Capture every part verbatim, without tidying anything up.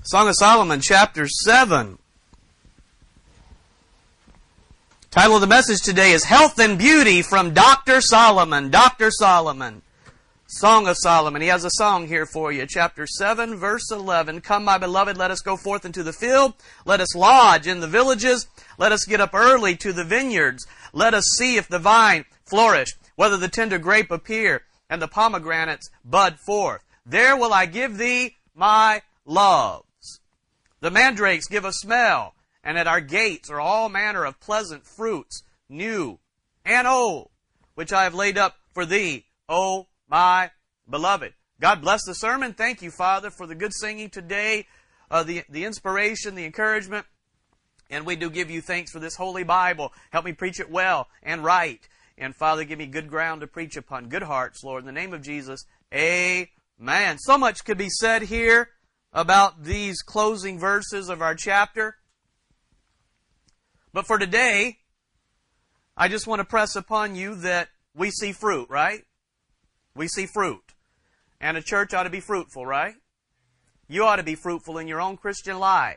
Song of Solomon, chapter seven. Title of the message today is Health and Beauty from Doctor Solomon. Doctor Solomon. Song of Solomon. He has a song here for you. Chapter seven, verse eleven. Come, my beloved, let us go forth into the field. Let us lodge in the villages. Let us get up early to the vineyards. Let us see if the vine flourish, whether the tender grape appear, and the pomegranates bud forth. There will I give thee my loves. The mandrakes give a smell, and at our gates are all manner of pleasant fruits, new and old, which I have laid up for thee, O my beloved. God bless the sermon. Thank you, Father, for the good singing today, uh, the, the inspiration, the encouragement. And we do give you thanks for this Holy Bible. Help me preach it well and right. And Father, give me good ground to preach upon, good hearts, Lord. In the name of Jesus, amen. So much could be said here about these closing verses of our chapter. But for today, I just want to press upon you that we see fruit, right? We see fruit. And a church ought to be fruitful, right? You ought to be fruitful in your own Christian life.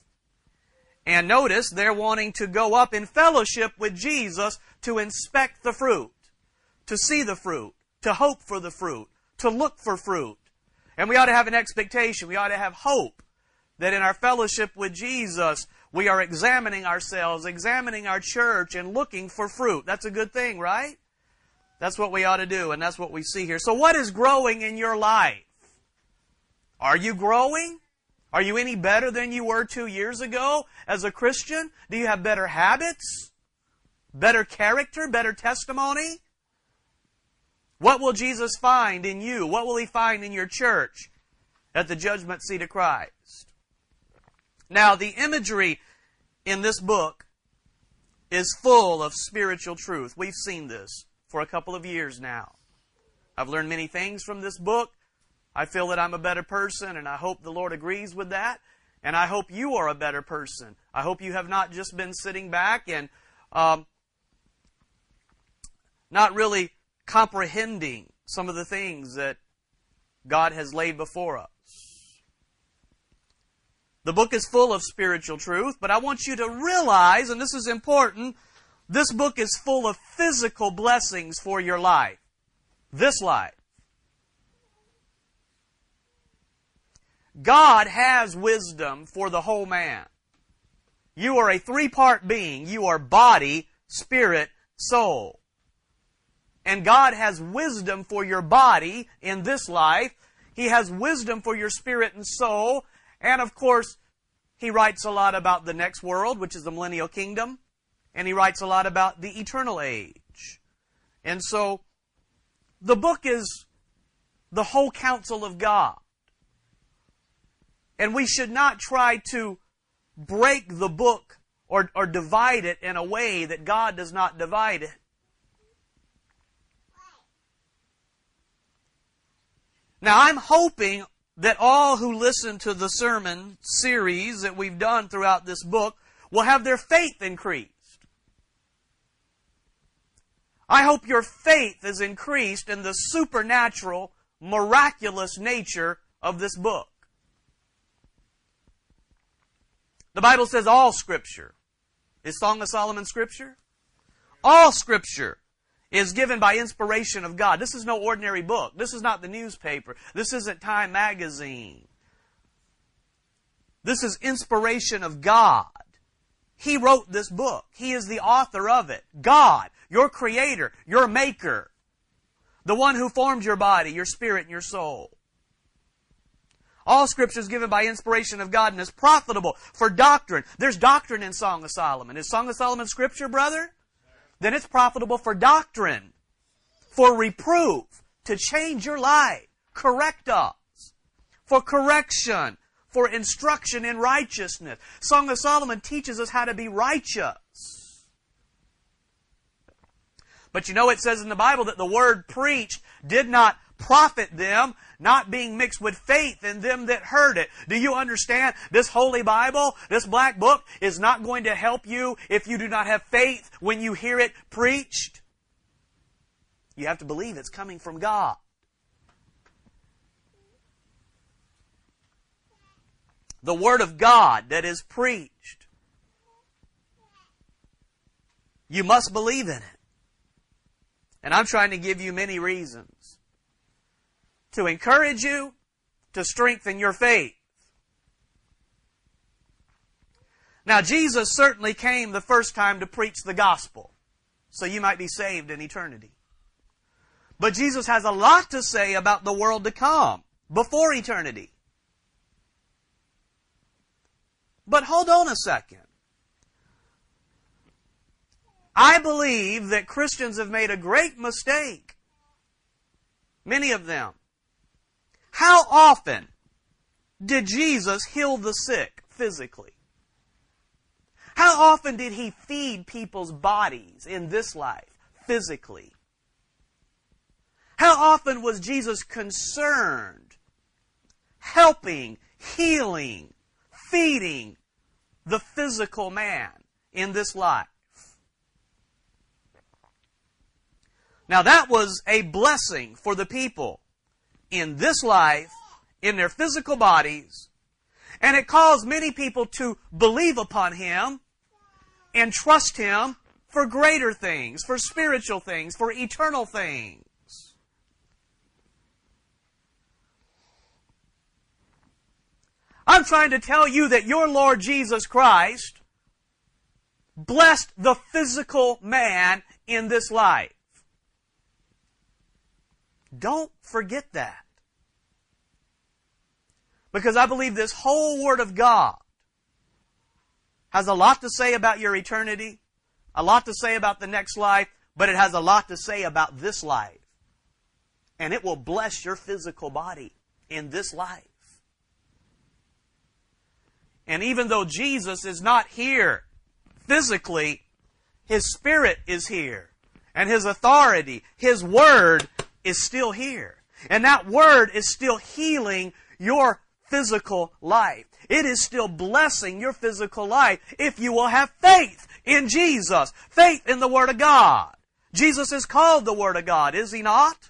And notice they're wanting to go up in fellowship with Jesus to inspect the fruit, to see the fruit, to hope for the fruit, to look for fruit. And we ought to have an expectation, we ought to have hope that in our fellowship with Jesus, we are examining ourselves, examining our church, and looking for fruit. That's a good thing, right? That's what we ought to do, and that's what we see here. So what is growing in your life? Are you growing? Are you any better than you were two years ago as a Christian? Do you have better habits? Better character? Better testimony? What will Jesus find in you? What will He find in your church at the judgment seat of Christ? Now, the imagery in this book is full of spiritual truth. We've seen this for a couple of years now. I've learned many things from this book. I feel that I'm a better person, and I hope the Lord agrees with that. And I hope you are a better person. I hope you have not just been sitting back and um, not really comprehending some of the things that God has laid before us. The book is full of spiritual truth, but I want you to realize, and this is important, this book is full of physical blessings for your life. This life. God has wisdom for the whole man. You are a three-part being. You are body, spirit, soul. And God has wisdom for your body in this life. He has wisdom for your spirit and soul. And of course, He writes a lot about the next world, which is the millennial kingdom. And He writes a lot about the eternal age. And so, the book is the whole counsel of God. And we should not try to break the book or, or divide it in a way that God does not divide it. Now, I'm hoping that all who listen to the sermon series that we've done throughout this book will have their faith increased. I hope your faith is increased in the supernatural, miraculous nature of this book. The Bible says all Scripture. Is Song of Solomon Scripture? All Scripture is given by inspiration of God. This is no ordinary book. This is not the newspaper. This isn't Time magazine. This is inspiration of God. He wrote this book. He is the author of it. God, your Creator, your Maker, the one who formed your body, your spirit, and your soul. All Scripture is given by inspiration of God and is profitable for doctrine. There's doctrine in Song of Solomon. Is Song of Solomon Scripture, brother? Then it's profitable for doctrine, for reproof, to change your life, correct us, for correction, for instruction in righteousness. Song of Solomon teaches us how to be righteous. But you know it says in the Bible that the word preached did not profit them, not being mixed with faith in them that heard it. Do you understand? This Holy Bible, this black book, is not going to help you if you do not have faith when you hear it preached. You have to believe it's coming from God. the Word of God that is preached, you must believe in it. And I'm trying to give you many reasons to encourage you, to strengthen your faith. Now, Jesus certainly came the first time to preach the gospel, so you might be saved in eternity. But Jesus has a lot to say about the world to come, before eternity. But hold on a second. I believe that Christians have made a great mistake. Many of them. How often did Jesus heal the sick physically? How often did He feed people's bodies in this life physically? How often was Jesus concerned, helping, healing, feeding the physical man in this life? Now that was a blessing for the people in this life, in their physical bodies, and it caused many people to believe upon Him and trust Him for greater things, for spiritual things, for eternal things. I'm trying to tell you that your Lord Jesus Christ blessed the physical man in this life. Don't forget that. Because I believe this whole Word of God has a lot to say about your eternity, a lot to say about the next life, but it has a lot to say about this life. And it will bless your physical body in this life. And even though Jesus is not here physically, His Spirit is here. And His authority, His Word is still here. And that Word is still healing your physical life. It is still blessing your physical life if you will have faith in Jesus. Faith in the Word of God. Jesus is called the Word of God, is He not?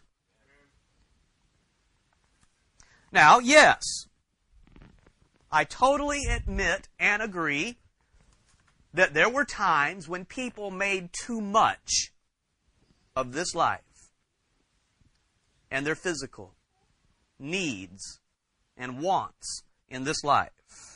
Now, yes, I totally admit and agree that there were times when people made too much of this life and their physical needs and wants in this life.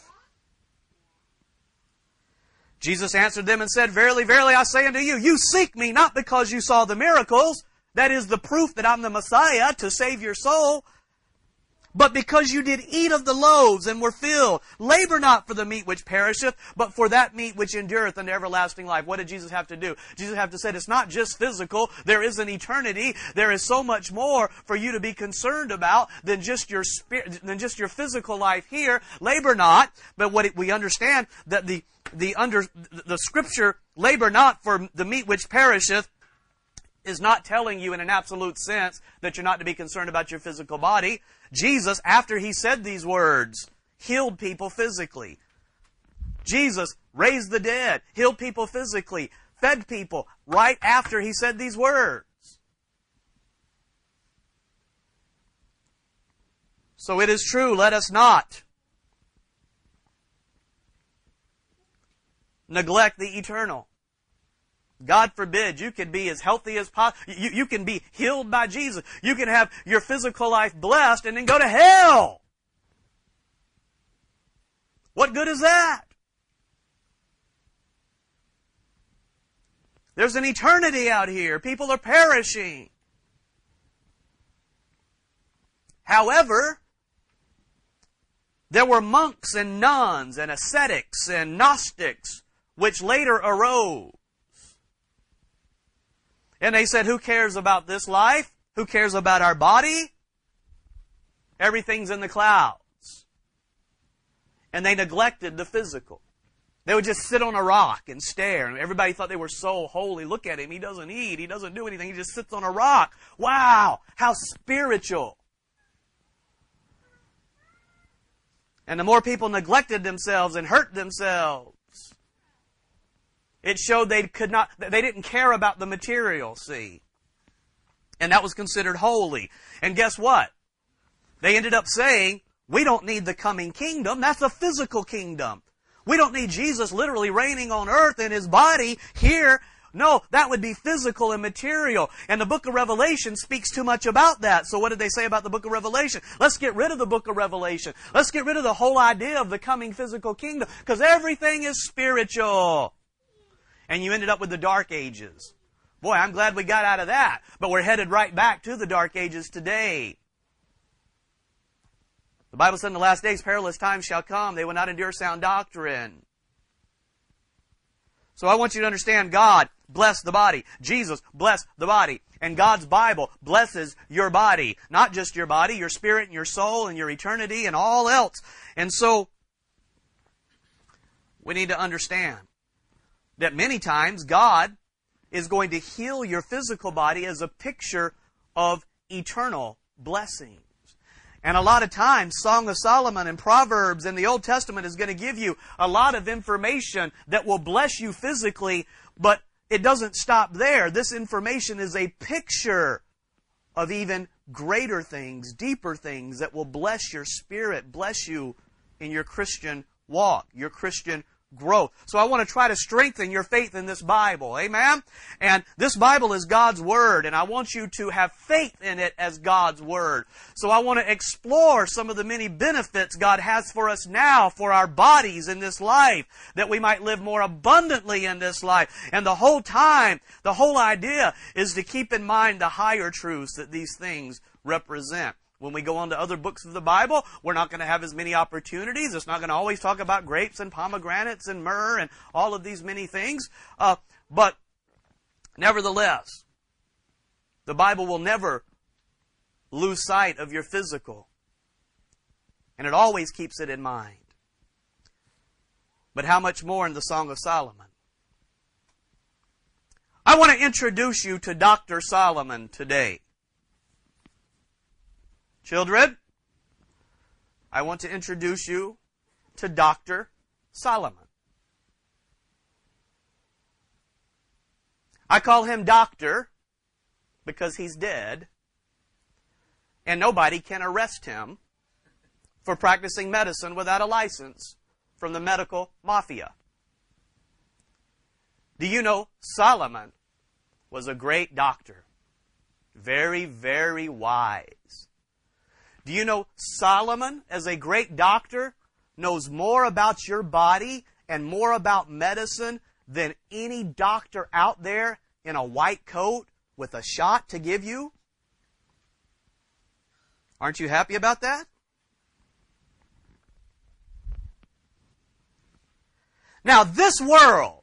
Jesus answered them and said, Verily, verily, I say unto you, you seek me not because you saw the miracles, that is the proof that I'm the Messiah to save your soul, but because you did eat of the loaves and were filled. Labor not for the meat which perisheth, but for that meat which endureth unto everlasting life. What did Jesus have to do? Jesus have to say, it's not just physical. There is an eternity. There is so much more for you to be concerned about than just your spirit, than just your physical life here. Labor not, but what it, we understand that the the under the Scripture, labor not for the meat which perisheth, is not telling you in an absolute sense that you're not to be concerned about your physical body. Jesus, after He said these words, healed people physically. Jesus raised the dead, healed people physically, fed people right after He said these words. So it is true, let us not neglect the eternal. God forbid, you can be as healthy as possible. You, you can be healed by Jesus. You can have your physical life blessed and then go to hell. What good is that? There's an eternity out here. People are perishing. However, there were monks and nuns and ascetics and Gnostics which later arose. And they said, who cares about this life? Who cares about our body? Everything's in the clouds. And they neglected the physical. They would just sit on a rock and stare. And everybody thought they were so holy. Look at him. He doesn't eat. He doesn't do anything. He just sits on a rock. Wow, how spiritual. And the more people neglected themselves and hurt themselves, it showed they could not, they didn't care about the material, see. And that was considered holy. And guess what? They ended up saying, We don't need the coming kingdom. That's a physical kingdom. We don't need Jesus literally reigning on earth in His body here. No, that would be physical and material. And the book of Revelation speaks too much about that. So what did they say about the book of Revelation? Let's get rid of the book of Revelation. Let's get rid of the whole idea of the coming physical kingdom, because everything is spiritual. And you ended up with the Dark Ages. Boy, I'm glad we got out of that. But we're headed right back to the Dark Ages today. The Bible said in the last days, perilous times shall come. They will not endure sound doctrine. So I want you to understand, God bless the body. Jesus bless the body. And God's Bible blesses your body. Not just your body, your spirit and your soul and your eternity and all else. And so, we need to understand that many times God is going to heal your physical body as a picture of eternal blessings. And a lot of times, Song of Solomon and Proverbs in the Old Testament is going to give you a lot of information that will bless you physically, but it doesn't stop there. This information is a picture of even greater things, deeper things that will bless your spirit, bless you in your Christian walk, your Christian growth. So I want to try to strengthen your faith in this Bible. Amen? And this Bible is God's Word, and I want you to have faith in it as God's Word. So I want to explore some of the many benefits God has for us now, for our bodies in this life, that we might live more abundantly in this life. And the whole time, the whole idea is to keep in mind the higher truths that these things represent. When we go on to other books of the Bible, we're not going to have as many opportunities. It's not going to always talk about grapes and pomegranates and myrrh and all of these many things. Uh, but nevertheless, the Bible will never lose sight of your physical. And it always keeps it in mind. But how much more in the Song of Solomon? I want to introduce you to Doctor Solomon today. Children, I want to introduce you to Doctor Solomon. I call him Doctor because he's dead, and nobody can arrest him for practicing medicine without a license from the medical mafia. Do you know Solomon was a great doctor? Very, very wise. Do you know Solomon, as a great doctor, knows more about your body and more about medicine than any doctor out there in a white coat with a shot to give you? Aren't you happy about that? Now, this world,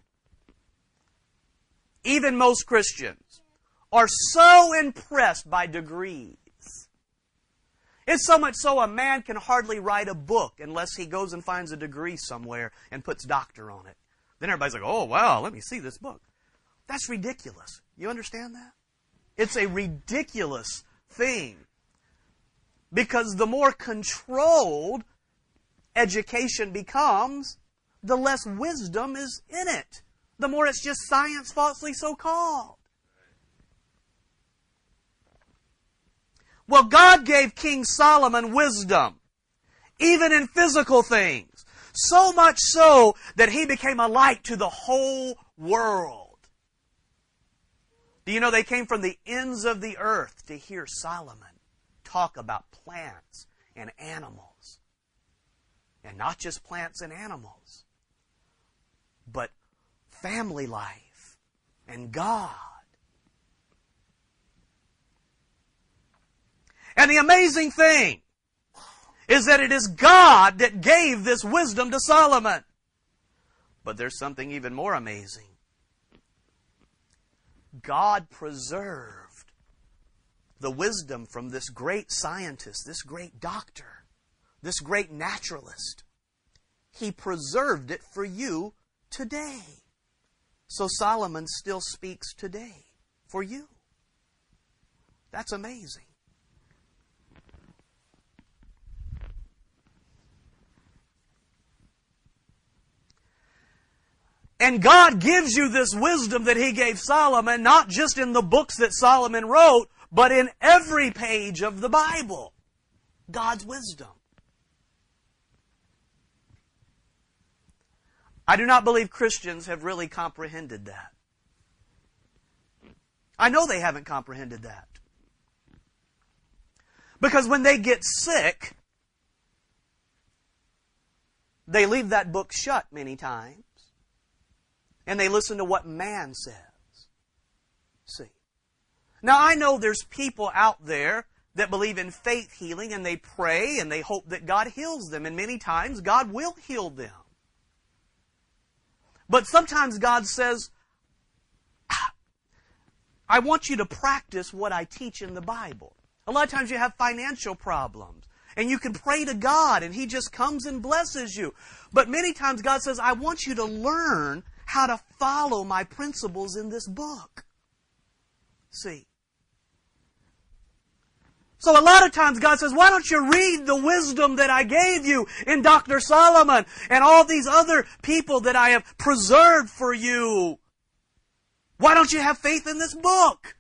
even most Christians, are so impressed by degrees. It's so much so a man can hardly write a book unless he goes and finds a degree somewhere and puts doctor on it. Then everybody's like, oh, wow, let me see this book. That's ridiculous. You understand that? It's a ridiculous thing. Because the more controlled education becomes, the less wisdom is in it. The more it's just science falsely so called. Well, God gave King Solomon wisdom, even in physical things. So much so that he became a light to the whole world. Do you know they came from the ends of the earth to hear Solomon talk about plants and animals? And not just plants and animals, but family life and God. And the amazing thing is that it is God that gave this wisdom to Solomon. But there's something even more amazing. God preserved the wisdom from this great scientist, this great doctor, this great naturalist. He preserved it for you today. So Solomon still speaks today for you. That's amazing. And God gives you this wisdom that He gave Solomon, not just in the books that Solomon wrote, but in every page of the Bible. God's wisdom. I do not believe Christians have really comprehended that. I know they haven't comprehended that. Because when they get sick, they leave that book shut many times, and they listen to what man says. See? Now, I know there's people out there that believe in faith healing, and they pray, and they hope that God heals them, and many times God will heal them. But sometimes God says, I want you to practice what I teach in the Bible. A lot of times you have financial problems, and you can pray to God, and He just comes and blesses you. But many times God says, I want you to learn how to follow my principles in this book. See? So a lot of times God says, why don't you read the wisdom that I gave you in Doctor Solomon and all these other people that I have preserved for you? Why don't you have faith in this book?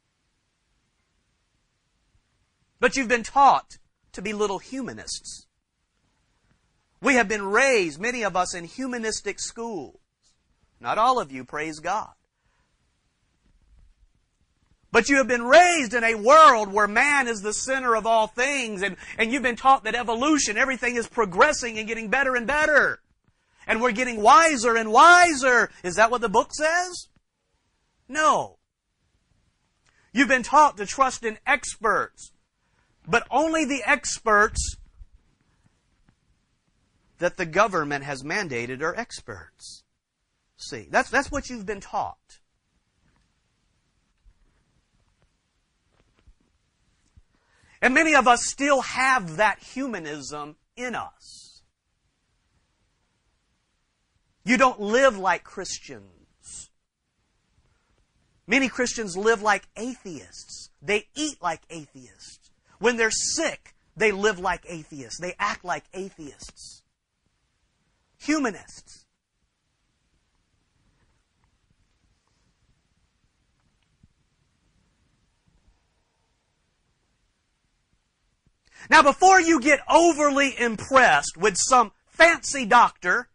But you've been taught to be little humanists. We have been raised, many of us, in humanistic schools. Not all of you, praise God. But you have been raised in a world where man is the center of all things, and, and you've been taught that evolution, everything is progressing and getting better and better. And we're getting wiser and wiser. Is that what the book says? No. You've been taught to trust in experts, but only the experts that the government has mandated are experts. See, that's, that's what you've been taught. And many of us still have that humanism in us. You don't live like Christians. Many Christians live like atheists. They eat like atheists. When they're sick, they live like atheists. They act like atheists. Humanists. Now, before you get overly impressed with some fancy doctor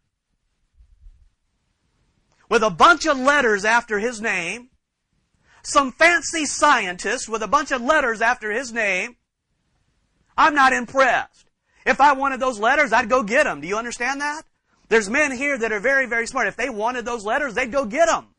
with a bunch of letters after his name, some fancy scientist with a bunch of letters after his name, I'm not impressed. If I wanted those letters, I'd go get them. Do you understand that? There's men here that are very, very smart. If they wanted those letters, they'd go get them.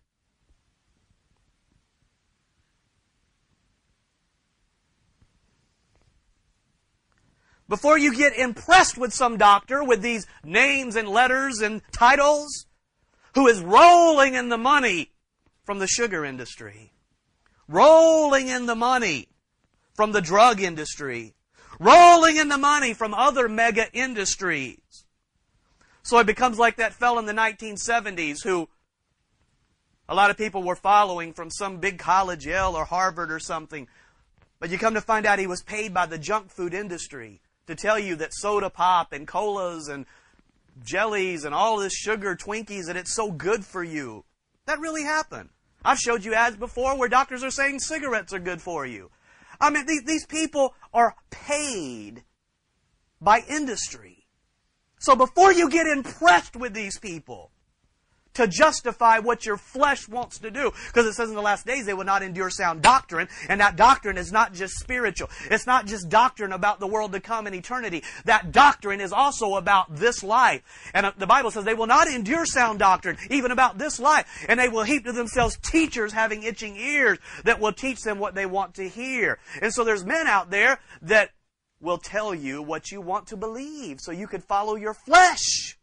Before you get impressed with some doctor with these names and letters and titles who is rolling in the money from the sugar industry, rolling in the money from the drug industry, rolling in the money from other mega industries. So it becomes like that fellow in the nineteen seventies who a lot of people were following from some big college, Yale or Harvard or something. But you come to find out he was paid by the junk food industry to tell you that soda pop and colas and jellies and all this sugar Twinkies, that it's so good for you. That really happened. I've showed you ads before where doctors are saying cigarettes are good for you. I mean, these, these people are paid by industry. So before you get impressed with these people to justify what your flesh wants to do, because it says in the last days they will not endure sound doctrine, and that doctrine is not just spiritual. It's not just doctrine about the world to come in eternity. That doctrine is also about this life. And the Bible says they will not endure sound doctrine, even about this life. And they will heap to themselves teachers having itching ears that will teach them what they want to hear. And so there's men out there that will tell you what you want to believe so you could follow your flesh.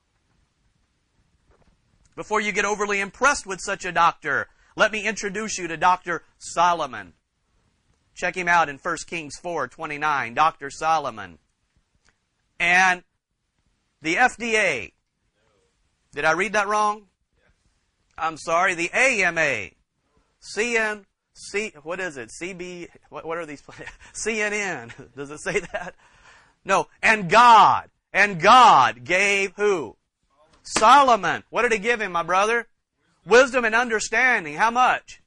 Before you get overly impressed with such a doctor, let me introduce you to Doctor Solomon. Check him out in First Kings four twenty-nine, Doctor Solomon. And the F D A. Did I read that wrong? I'm sorry, the A M A. C N, C, what is it? C B, what, what are these? C N N. Does it say that? No. And God. And God gave who? Solomon. What did He give him, my brother? Wisdom and understanding. How much?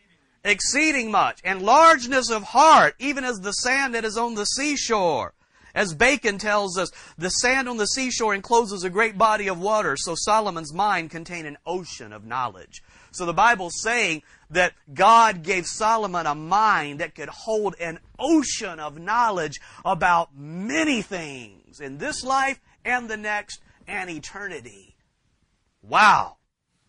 Exceeding much. And largeness of heart, even as the sand that is on the seashore. As Bacon tells us, the sand on the seashore encloses a great body of water, so Solomon's mind contained an ocean of knowledge. So the Bible's saying that God gave Solomon a mind that could hold an ocean of knowledge about many things in this life and the next and eternity. Wow.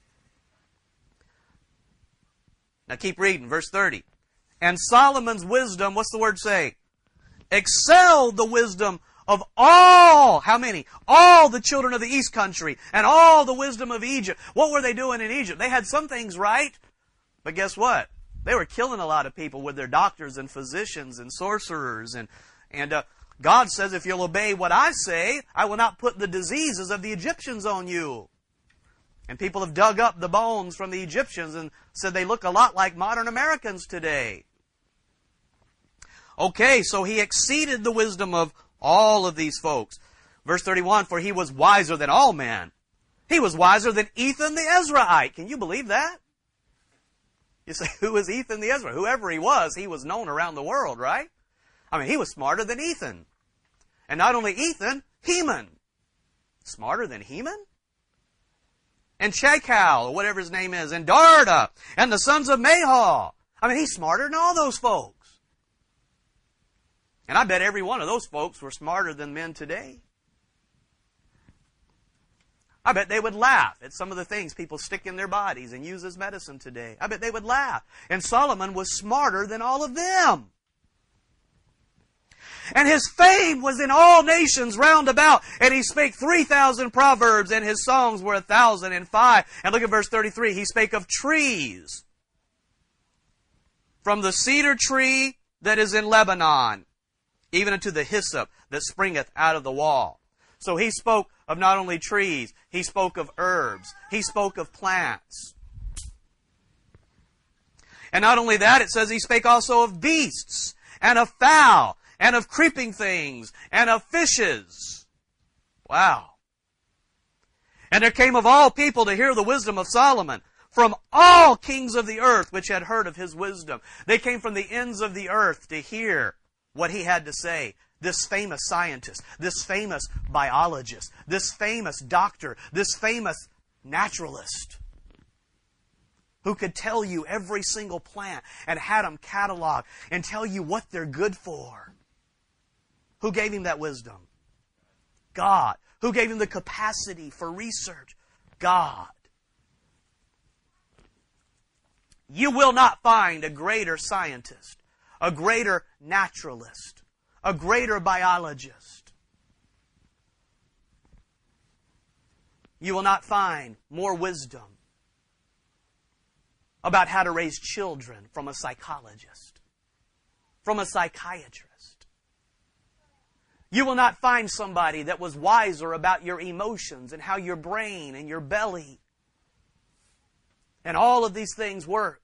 Now keep reading, verse thirty. And Solomon's wisdom, what's the word say? Excelled the wisdom of all, how many? All the children of the east country and all the wisdom of Egypt. What were they doing in Egypt? They had some things right, but guess what? They were killing a lot of people with their doctors and physicians and sorcerers. And, and uh, God says, if you'll obey what I say, I will not put the diseases of the Egyptians on you. And people have dug up the bones from the Egyptians and said they look a lot like modern Americans today. Okay, so he exceeded the wisdom of all of these folks. Verse thirty-one, for he was wiser than all men. He was wiser than Ethan the Ezraite. Can you believe that? You say, who is Ethan the Ezraite? Whoever he was, he was known around the world, right? I mean, he was smarter than Ethan. And not only Ethan, Heman. Smarter than Heman? And Shechal, or whatever his name is, and Darda, and the sons of Mahal. I mean, he's smarter than all those folks. And I bet every one of those folks were smarter than men today. I bet they would laugh at some of the things people stick in their bodies and use as medicine today. I bet they would laugh. And Solomon was smarter than all of them. And his fame was in all nations round about. And he spake three thousand proverbs, and his songs were a thousand and five. And look at verse thirty-three. He spake of trees. From the cedar tree that is in Lebanon, even unto the hyssop that springeth out of the wall. So he spoke of not only trees, he spoke of herbs, he spoke of plants. And not only that, it says he spake also of beasts, and of fowl, and of creeping things, and of fishes. Wow. And there came of all people to hear the wisdom of Solomon, from all kings of the earth which had heard of his wisdom. They came from the ends of the earth to hear what he had to say. This famous scientist, this famous biologist, this famous doctor, this famous naturalist who could tell you every single plant and had them cataloged and tell you what they're good for. Who gave him that wisdom? God. Who gave him the capacity for research? God. You will not find a greater scientist, a greater naturalist, a greater biologist. You will not find more wisdom about how to raise children from a psychologist, from a psychiatrist. You will not find somebody that was wiser about your emotions and how your brain and your belly and all of these things work.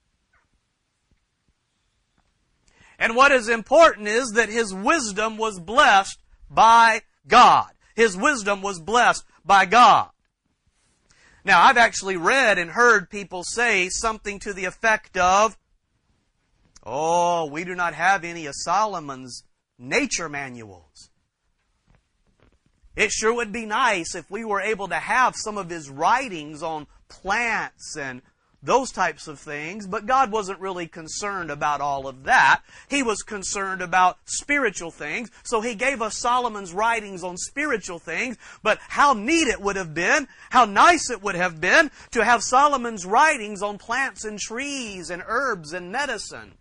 And what is important is that his wisdom was blessed by God. His wisdom was blessed by God. Now, I've actually read and heard people say something to the effect of, oh, we do not have any of Solomon's nature manuals. It sure would be nice if we were able to have some of his writings on plants and those types of things, but God wasn't really concerned about all of that. He was concerned about spiritual things, so He gave us Solomon's writings on spiritual things, but how neat it would have been, how nice it would have been to have Solomon's writings on plants and trees and herbs and medicine.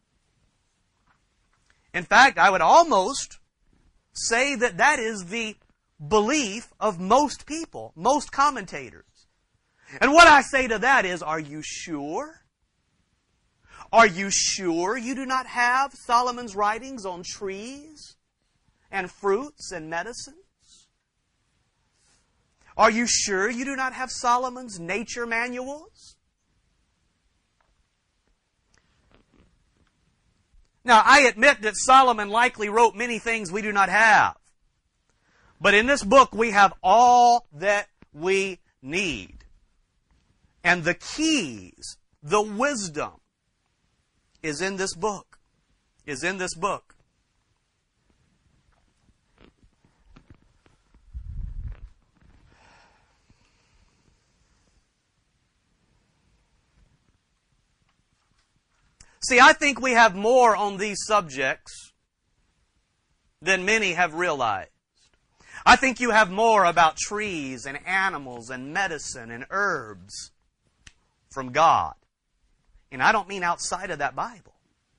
In fact, I would almost say that that is the belief of most people, most commentators. And what I say to that is, are you sure? Are you sure you do not have Solomon's writings on trees and fruits and medicines? Are you sure you do not have Solomon's nature manuals? Now, I admit that Solomon likely wrote many things we do not have. But in this book, we have all that we need. And the keys, the wisdom, is in this book. Is in this book. See, I think we have more on these subjects than many have realized. I think you have more about trees and animals and medicine and herbs from God. And I don't mean outside of that Bible.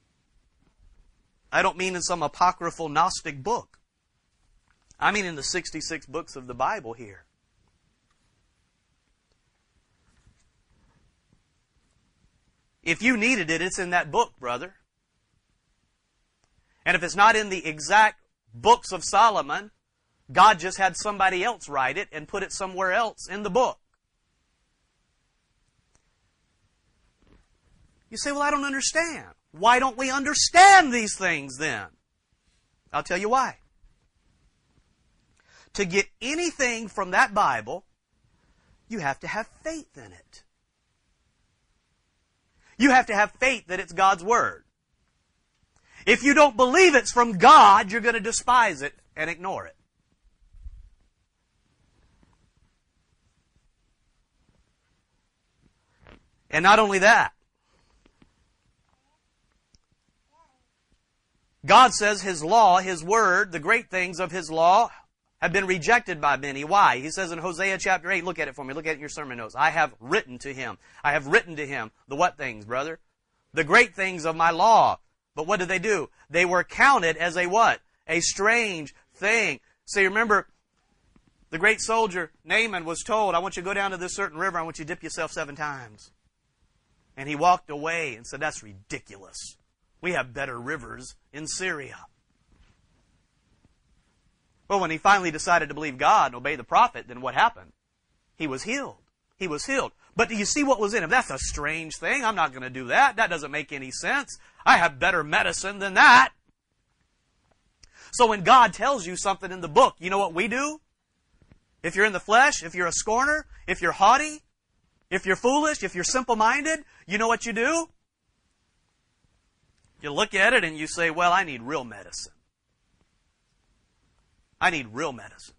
I don't mean in some apocryphal Gnostic book. I mean in the sixty-six books of the Bible here. If you needed it, it's in that book, brother. And if it's not in the exact books of Solomon, God just had somebody else write it and put it somewhere else in the book. You say, well, I don't understand. Why don't we understand these things then? I'll tell you why. To get anything from that Bible, you have to have faith in it. You have to have faith that it's God's Word. If you don't believe it's from God, you're going to despise it and ignore it. And not only that, God says His law, His Word, the great things of His law have been rejected by many. Why? He says in Hosea chapter eight, look at it for me, look at it in your sermon notes. I have written to him. I have written to him the what things, brother? The great things of my law. But what did they do? They were counted as a what? A strange thing. See, remember, the great soldier Naaman was told, I want you to go down to this certain river, I want you to dip yourself seven times. And he walked away and said, that's ridiculous. We have better rivers in Syria. Well, when he finally decided to believe God and obey the prophet, then what happened? He was healed. He was healed. But do you see what was in him? That's a strange thing. I'm not going to do that. That doesn't make any sense. I have better medicine than that. So when God tells you something in the book, you know what we do? If you're in the flesh, if you're a scorner, if you're haughty, if you're foolish, if you're simple-minded, you know what you do? You look at it and you say, well, I need real medicine. I need real medicine.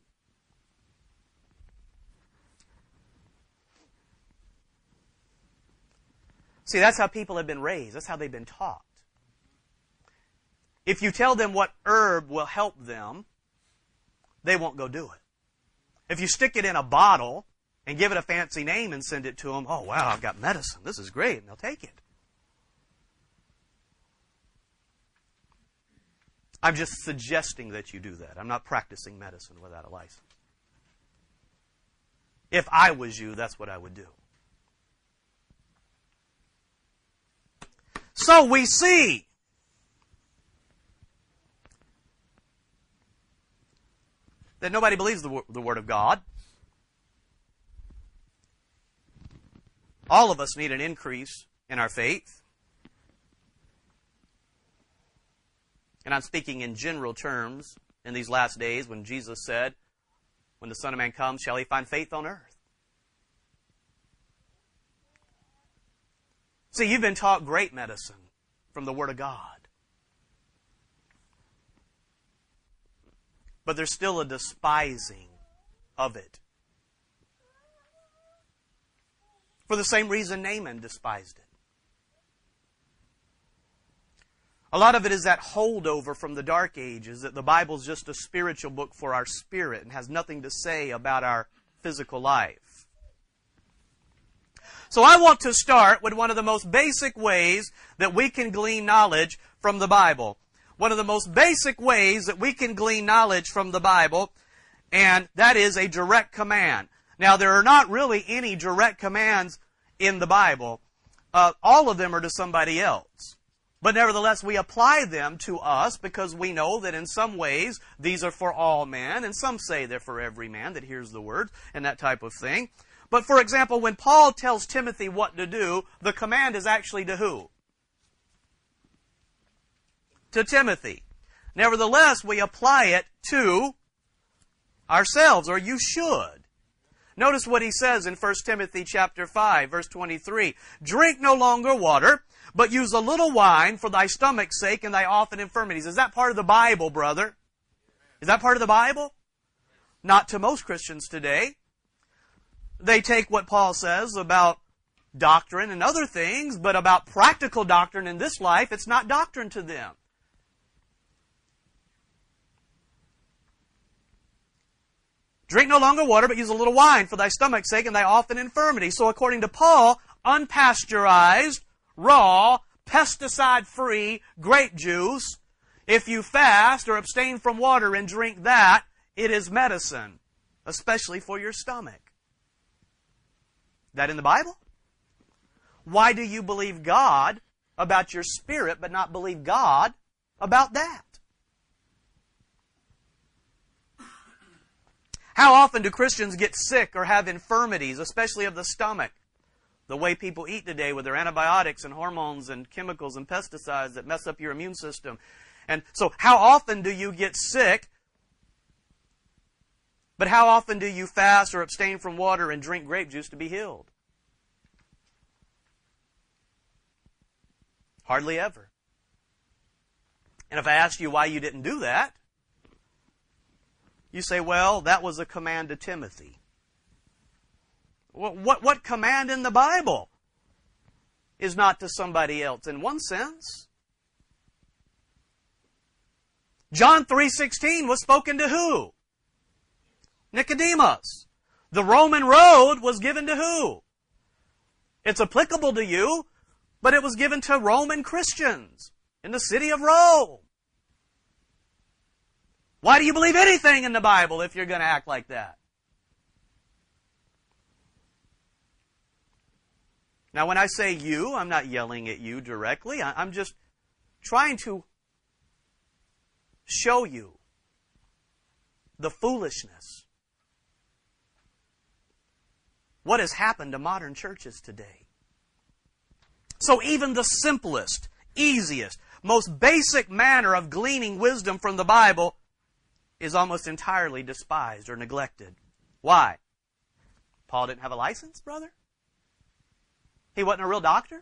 See, that's how people have been raised. That's how they've been taught. If you tell them what herb will help them, they won't go do it. If you stick it in a bottle and give it a fancy name and send it to them, oh, wow, I've got medicine. This is great. And they'll take it. I'm just suggesting that you do that. I'm not practicing medicine without a license. If I was you, that's what I would do. So we see that nobody believes the, the Word of God. All of us need an increase in our faith. And I'm speaking in general terms in these last days when Jesus said, when the Son of Man comes, shall He find faith on earth? See, you've been taught great medicine from the Word of God. But there's still a despising of it. For the same reason Naaman despised it. A lot of it is that holdover from the Dark Ages, that the Bible's just a spiritual book for our spirit and has nothing to say about our physical life. So I want to start with one of the most basic ways that we can glean knowledge from the Bible. One of the most basic ways that we can glean knowledge from the Bible, and that is a direct command. Now, there are not really any direct commands in the Bible. Uh, all of them are to somebody else. But nevertheless, we apply them to us because we know that in some ways these are for all men, and some say they're for every man that hears the word, and that type of thing. But for example, when Paul tells Timothy what to do, the command is actually to who? To Timothy. Nevertheless, we apply it to ourselves, or you should. Notice what he says in First Timothy chapter five, verse twenty-three. Drink no longer water, but use a little wine for thy stomach's sake and thy often infirmities. Is that part of the Bible, brother? Is that part of the Bible? Not to most Christians today. They take what Paul says about doctrine and other things, but about practical doctrine in this life, it's not doctrine to them. Drink no longer water, but use a little wine for thy stomach's sake and thy often infirmity. So according to Paul, unpasteurized, raw, pesticide-free grape juice, if you fast or abstain from water and drink that, it is medicine, especially for your stomach. That in the Bible? Why do you believe God about your spirit, but not believe God about that? How often do Christians get sick or have infirmities, especially of the stomach? The way people eat today with their antibiotics and hormones and chemicals and pesticides that mess up your immune system. And so how often do you get sick? But how often do you fast or abstain from water and drink grape juice to be healed? Hardly ever. And if I asked you why you didn't do that, you say, well, that was a command to Timothy. What, what, what command in the Bible is not to somebody else? In one sense, John three sixteen was spoken to who? Nicodemus. The Roman road was given to who? It's applicable to you, but it was given to Roman Christians in the city of Rome. Why do you believe anything in the Bible if you're going to act like that? Now, when I say you, I'm not yelling at you directly. I'm just trying to show you the foolishness. What has happened to modern churches today? So even the simplest, easiest, most basic manner of gleaning wisdom from the Bible is almost entirely despised or neglected. Why? Paul didn't have a license, brother? He wasn't a real doctor?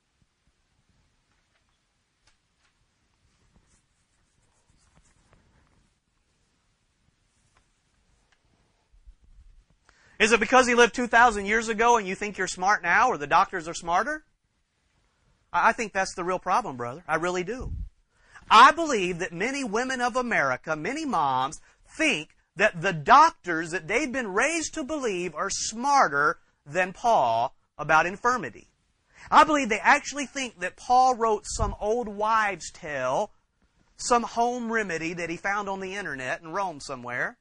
Is it because he lived two thousand years ago and you think you're smart now, or the doctors are smarter? I think that's the real problem, brother. I really do. I believe that many women of America, many moms, think that the doctors that they've been raised to believe are smarter than Paul about infirmity. I believe they actually think that Paul wrote some old wives' tale, some home remedy that he found on the internet in Rome somewhere.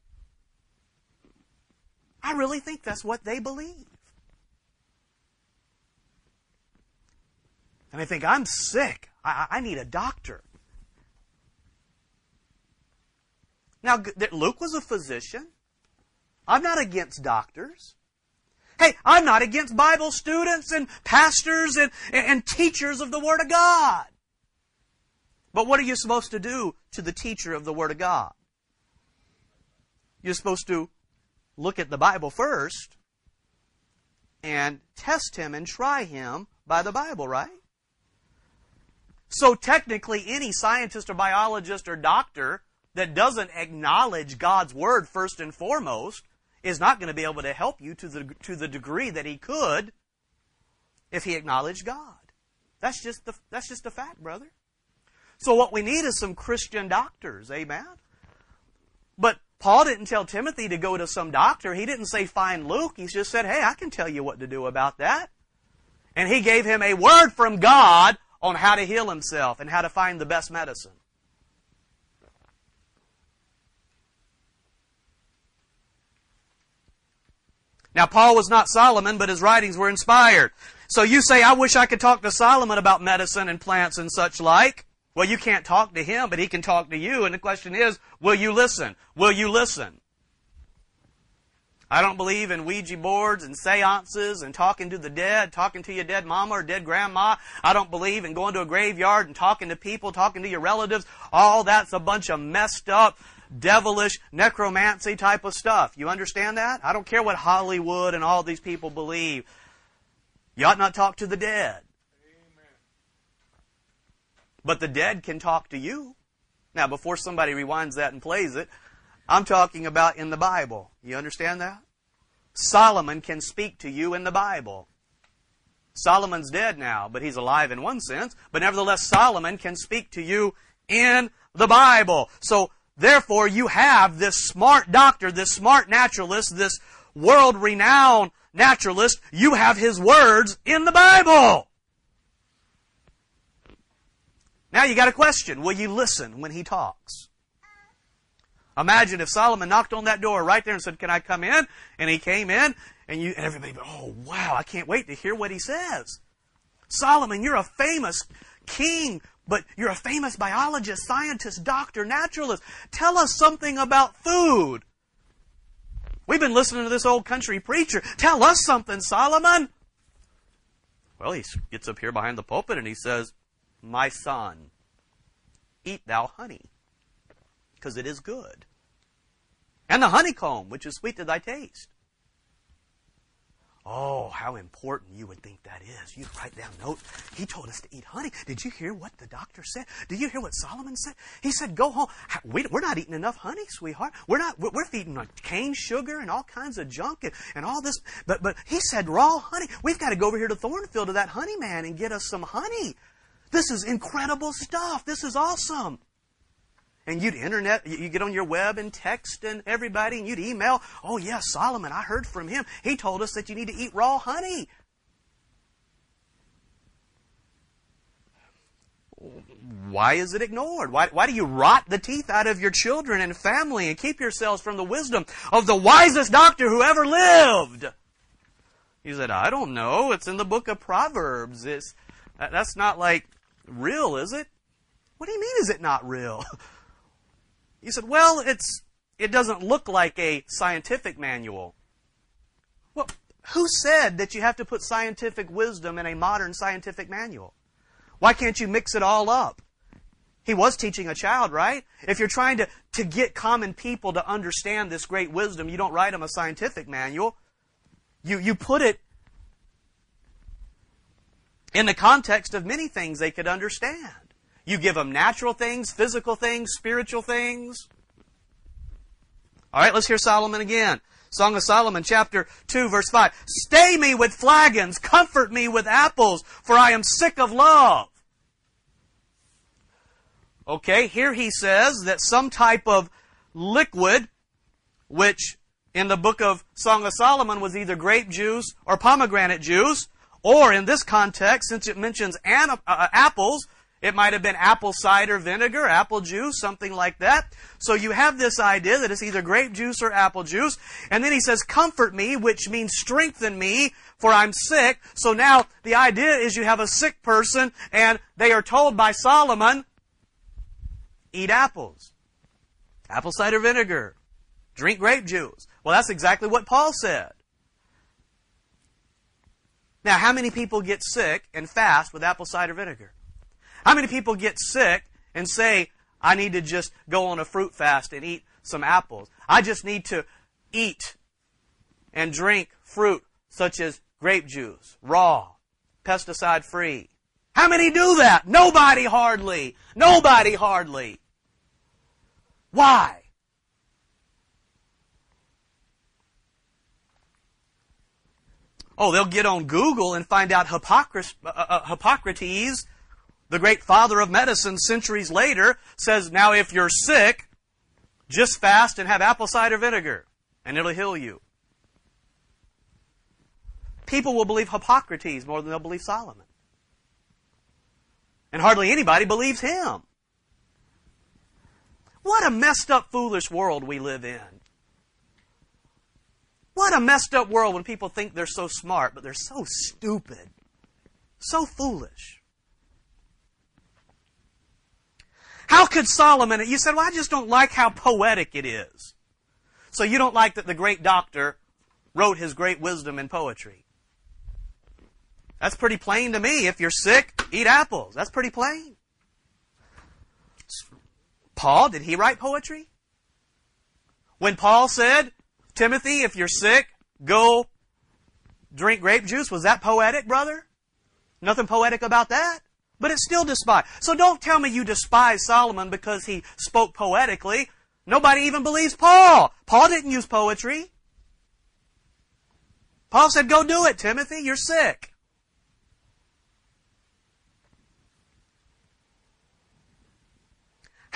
I really think that's what they believe. And I think, I'm sick. I, I need a doctor. Now, Luke was a physician. I'm not against doctors. Hey, I'm not against Bible students and pastors and, and, and teachers of the Word of God. But what are you supposed to do to the teacher of the Word of God? You're supposed to look at the Bible first and test him and try him by the Bible, right? So technically, any scientist or biologist or doctor that doesn't acknowledge God's Word first and foremost is not going to be able to help you to the, to the degree that he could if he acknowledged God. That's just the, that's just a fact, brother. So what we need is some Christian doctors, amen? But Paul didn't tell Timothy to go to some doctor. He didn't say, find Luke. He just said, hey, I can tell you what to do about that. And he gave him a word from God on how to heal himself and how to find the best medicine. Now, Paul was not Solomon, but his writings were inspired. So you say, I wish I could talk to Solomon about medicine and plants and such like. Well, you can't talk to him, but he can talk to you. And the question is, will you listen? Will you listen? I don't believe in Ouija boards and seances and talking to the dead, talking to your dead mama or dead grandma. I don't believe in going to a graveyard and talking to people, talking to your relatives. All that's a bunch of messed up, devilish, necromancy type of stuff. You understand that? I don't care what Hollywood and all these people believe. You ought not talk to the dead. Amen. But the dead can talk to you. Now, before somebody rewinds that and plays it, I'm talking about in the Bible. You understand that? Solomon can speak to you in the Bible. Solomon's dead now, but he's alive in one sense. But nevertheless, Solomon can speak to you in the Bible. So, therefore, you have this smart doctor, this smart naturalist, this world-renowned naturalist. You have his words in the Bible. Now you got a question. Will you listen when he talks? Imagine if Solomon knocked on that door right there and said, "Can I come in?" And he came in, and you and everybody, "Oh, wow, I can't wait to hear what he says." Solomon, you're a famous king, but you're a famous biologist, scientist, doctor, naturalist. Tell us something about food. We've been listening to this old country preacher. Tell us something, Solomon. Well, he gets up here behind the pulpit and he says, "My son, eat thou honey, because it is good. And the honeycomb, which is sweet to thy taste." Oh, how important you would think that is. You'd write down notes. He told us to eat honey. Did you hear what the doctor said? Did you hear what Solomon said? He said, "Go home. We're not eating enough honey, sweetheart. We're not. We're feeding like cane sugar and all kinds of junk and, and all this. But but he said raw honey. We've got to go over here to Thornfield to that honey man and get us some honey. This is incredible stuff. This is awesome." And you'd internet, you get on your web and text and everybody, and you'd email, "Oh yes, Solomon, I heard from him. He told us that you need to eat raw honey." Why is it ignored? Why, why do you rot the teeth out of your children and family and keep yourselves from the wisdom of the wisest doctor who ever lived? He said, "I don't know. It's in the book of Proverbs. It's, that's not like real, is it?" What do you mean, is it not real? He said, "Well, it's it doesn't look like a scientific manual." Well, who said that you have to put scientific wisdom in a modern scientific manual? Why can't you mix it all up? He was teaching a child, right? If you're trying to, to get common people to understand this great wisdom, you don't write them a scientific manual. You, you put it in the context of many things they could understand. You give them natural things, physical things, spiritual things. All right, let's hear Solomon again. Song of Solomon, chapter two, verse five. "Stay me with flagons, comfort me with apples, for I am sick of love." Okay, here he says that some type of liquid, which in the book of Song of Solomon was either grape juice or pomegranate juice, or in this context, since it mentions an, uh, apples, it might have been apple cider vinegar, apple juice, something like that. So you have this idea that it's either grape juice or apple juice. And then he says, "Comfort me," which means strengthen me, for I'm sick. So now the idea is you have a sick person and they are told by Solomon, eat apples, apple cider vinegar, drink grape juice. Well, that's exactly what Paul said. Now, how many people get sick and fast with apple cider vinegar? How many people get sick and say, "I need to just go on a fruit fast and eat some apples. I just need to eat and drink fruit such as grape juice, raw, pesticide-free"? How many do that? Nobody hardly. Nobody hardly. Why? Oh, they'll get on Google and find out Hippocrates, uh, uh, Hippocrates, the great father of medicine centuries later, says, "Now if you're sick, just fast and have apple cider vinegar, and it'll heal you." People will believe Hippocrates more than they'll believe Solomon. And hardly anybody believes him. What a messed up, foolish world we live in. What a messed up world when people think they're so smart, but they're so stupid, so foolish. How could Solomon, you said, "Well, I just don't like how poetic it is." So you don't like that the great doctor wrote his great wisdom in poetry. That's pretty plain to me. If you're sick, eat apples. That's pretty plain. Paul, did he write poetry? When Paul said, "Timothy, if you're sick, go drink grape juice," was that poetic, brother? Nothing poetic about that. But it's still despised. So don't tell me you despise Solomon because he spoke poetically. Nobody even believes Paul. Paul didn't use poetry. Paul said, "Go do it, Timothy. You're sick."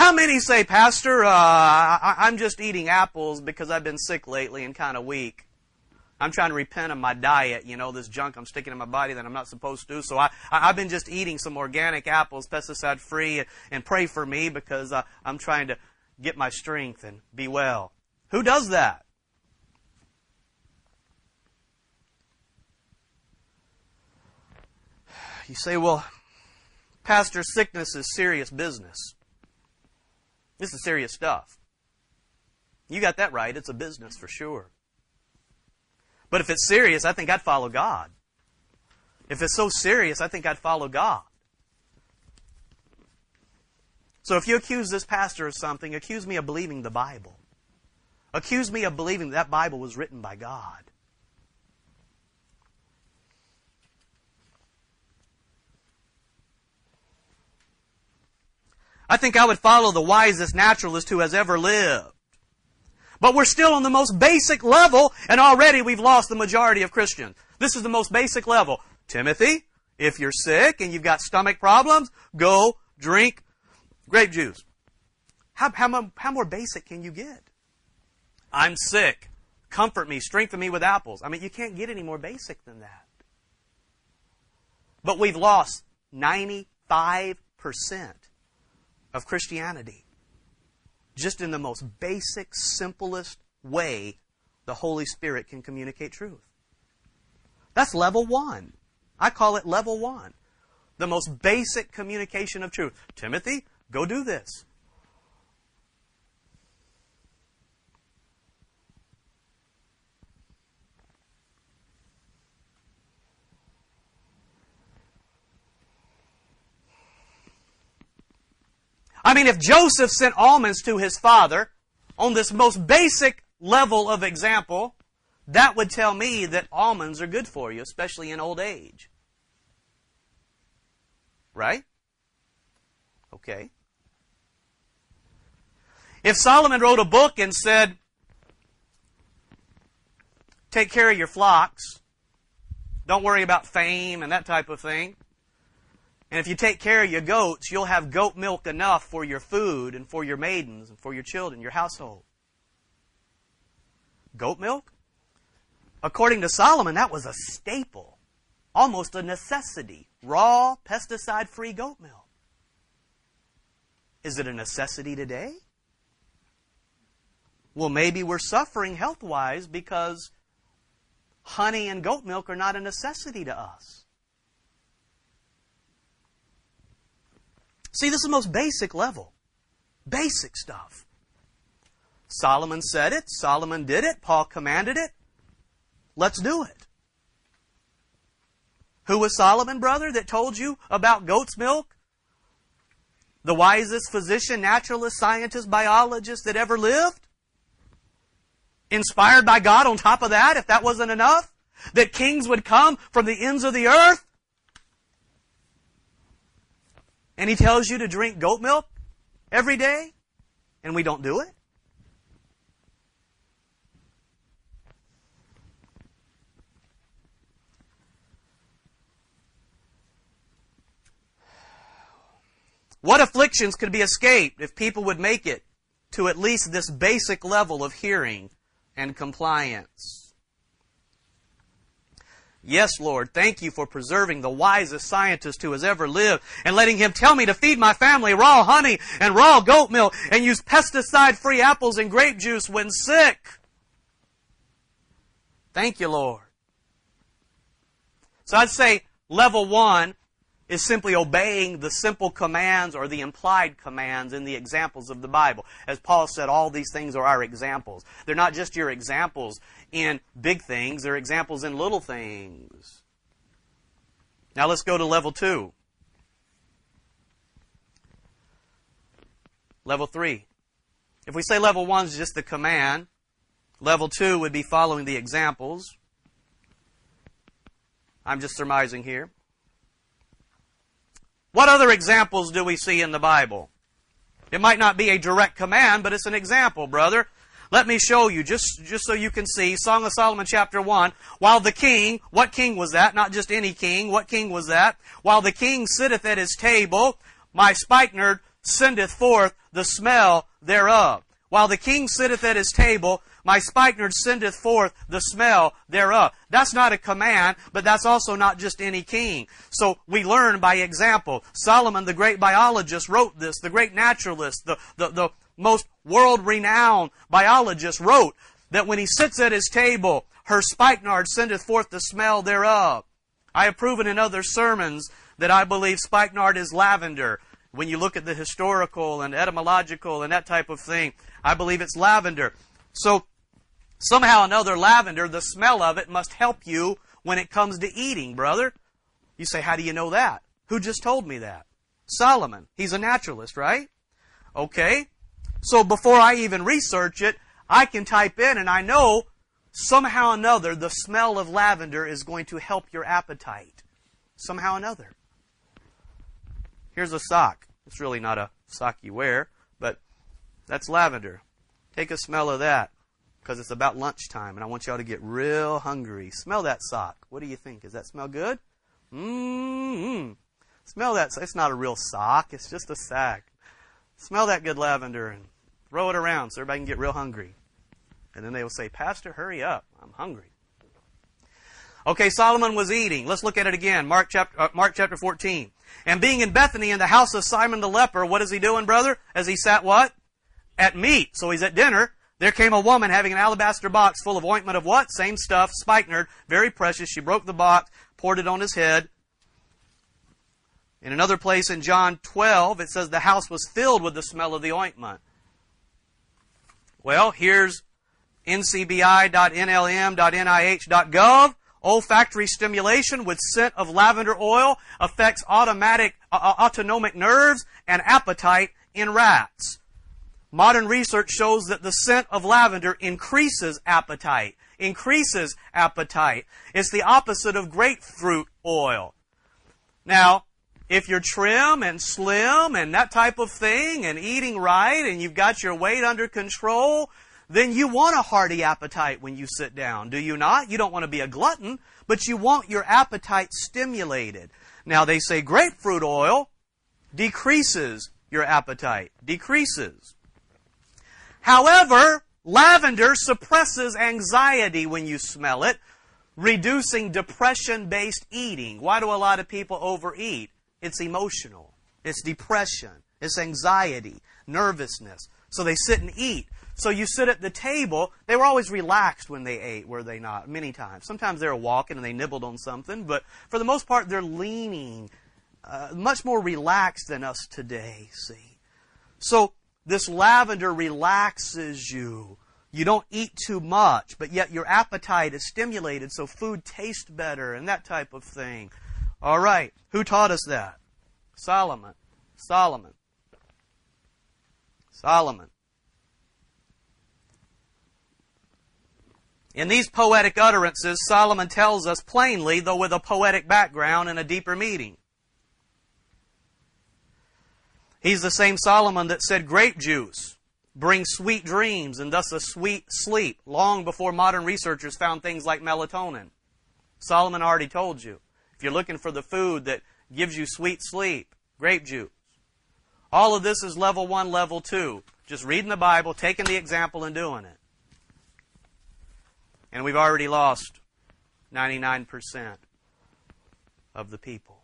How many say, Pastor, uh, I, I'm just eating apples because I've been sick lately and kind of weak. I'm trying to repent of my diet, you know, this junk I'm sticking in my body that I'm not supposed to. So I, I, I've been just eating some organic apples, pesticide-free, and, and pray for me because uh, I'm trying to get my strength and be well. Who does that? You say, well, Pastor, sickness is serious business. This is serious stuff. You got that right. It's a business for sure. But if it's serious, I think I'd follow God. If it's so serious, I think I'd follow God. So if you accuse this pastor of something, accuse me of believing the Bible. Accuse me of believing that Bible was written by God. I think I would follow the wisest naturalist who has ever lived. But we're still on the most basic level, and already we've lost the majority of Christians. This is the most basic level. Timothy, if you're sick and you've got stomach problems, go drink grape juice. How, how, how more basic can you get? I'm sick. Comfort me. Strengthen me with apples. I mean, you can't get any more basic than that. But we've lost ninety-five percent of Christianity. Just in the most basic, simplest way the Holy Spirit can communicate truth. That's level one. I call it level one. The most basic communication of truth. Timothy, go do this. I mean, if Joseph sent almonds to his father on this most basic level of example, that would tell me that almonds are good for you, especially in old age. Right? Okay. If Solomon wrote a book and said, take care of your flocks, don't worry about fame and that type of thing, and if you take care of your goats, you'll have goat milk enough for your food and for your maidens and for your children, your household. Goat milk? According to Solomon, that was a staple, almost a necessity. Raw, pesticide-free goat milk. Is it a necessity today? Well, maybe we're suffering health-wise because honey and goat milk are not a necessity to us. See, this is the most basic level. Basic stuff. Solomon said it. Solomon did it. Paul commanded it. Let's do it. Who was Solomon, brother, that told you about goat's milk? The wisest physician, naturalist, scientist, biologist that ever lived? Inspired by God on top of that, if that wasn't enough? That kings would come from the ends of the earth? And he tells you to drink goat milk every day, and we don't do it? What afflictions could be escaped if people would make it to at least this basic level of hearing and compliance? Yes, Lord, thank you for preserving the wisest scientist who has ever lived and letting him tell me to feed my family raw honey and raw goat milk and use pesticide-free apples and grape juice when sick. Thank you, Lord. So I'd say level one is simply obeying the simple commands or the implied commands in the examples of the Bible. As Paul said, all these things are our examples. They're not just your examples in big things, they're examples in little things. Now let's go to level two. Level three. If we say level one is just the command, level two would be following the examples. I'm just surmising here. What other examples do we see in the Bible? It might not be a direct command, but it's an example, brother. Let me show you, just, just so you can see. Song of Solomon chapter one. While the king, what king was that? Not just any king. What king was that? While the king sitteth at his table, my spikenard sendeth forth the smell thereof. While the king sitteth at his table, my spikenard sendeth forth the smell thereof. That's not a command, but that's also not just any king. So we learn by example. Solomon, the great biologist, wrote this. The great naturalist, the, the, the most world-renowned biologist, wrote that when he sits at his table, her spikenard sendeth forth the smell thereof. I have proven in other sermons that I believe spikenard is lavender. When you look at the historical and etymological and that type of thing, I believe it's lavender. So, somehow or another, lavender, the smell of it must help you when it comes to eating, brother. You say, how do you know that? Who just told me that? Solomon. He's a naturalist, right? Okay. So before I even research it, I can type in and I know somehow or another the smell of lavender is going to help your appetite. Somehow or another. Here's a sock. It's really not a sock you wear, but that's lavender. Take a smell of that because it's about lunchtime and I want y'all to get real hungry. Smell that sock. What do you think? Does that smell good? Mmm. Smell that. It's not a real sock. It's just a sack. Smell that good lavender and throw it around so everybody can get real hungry. And then they will say, Pastor, hurry up. I'm hungry. Okay, Solomon was eating. Let's look at it again. Mark chapter, uh, Mark chapter fourteen. And being in Bethany in the house of Simon the leper, what is he doing, brother? As he sat what? At meat. So he's at dinner. There came a woman having an alabaster box full of ointment of what? Same stuff, spikenard, very precious. She broke the box, poured it on his head. In another place in John twelve, it says the house was filled with the smell of the ointment. Well, here's N C B I dot N L M dot N I H dot gov. Olfactory stimulation with scent of lavender oil affects automatic, uh, autonomic nerves and appetite in rats. Modern research shows that the scent of lavender increases appetite. Increases appetite. It's the opposite of grapefruit oil. Now, if you're trim and slim and that type of thing and eating right and you've got your weight under control, then you want a hearty appetite when you sit down, do you not? You don't want to be a glutton, but you want your appetite stimulated. Now, they say grapefruit oil decreases your appetite. Decreases. However, lavender suppresses anxiety when you smell it, reducing depression-based eating. Why do a lot of people overeat? It's emotional. It's depression. It's anxiety, nervousness. So they sit and eat. So you sit at the table. They were always relaxed when they ate, were they not? Many times. Sometimes they were walking and they nibbled on something, but for the most part they're leaning, uh, much more relaxed than us today, see. So this lavender relaxes you. You don't eat too much, but yet your appetite is stimulated so food tastes better and that type of thing. All right. Who taught us that? Solomon. Solomon. Solomon. In these poetic utterances, Solomon tells us plainly, though with a poetic background and a deeper meaning. He's the same Solomon that said grape juice brings sweet dreams and thus a sweet sleep long before modern researchers found things like melatonin. Solomon already told you. If you're looking for the food that gives you sweet sleep, grape juice. All of this is level one, level two. Just reading the Bible, taking the example, and doing it. And we've already lost ninety-nine percent of the people.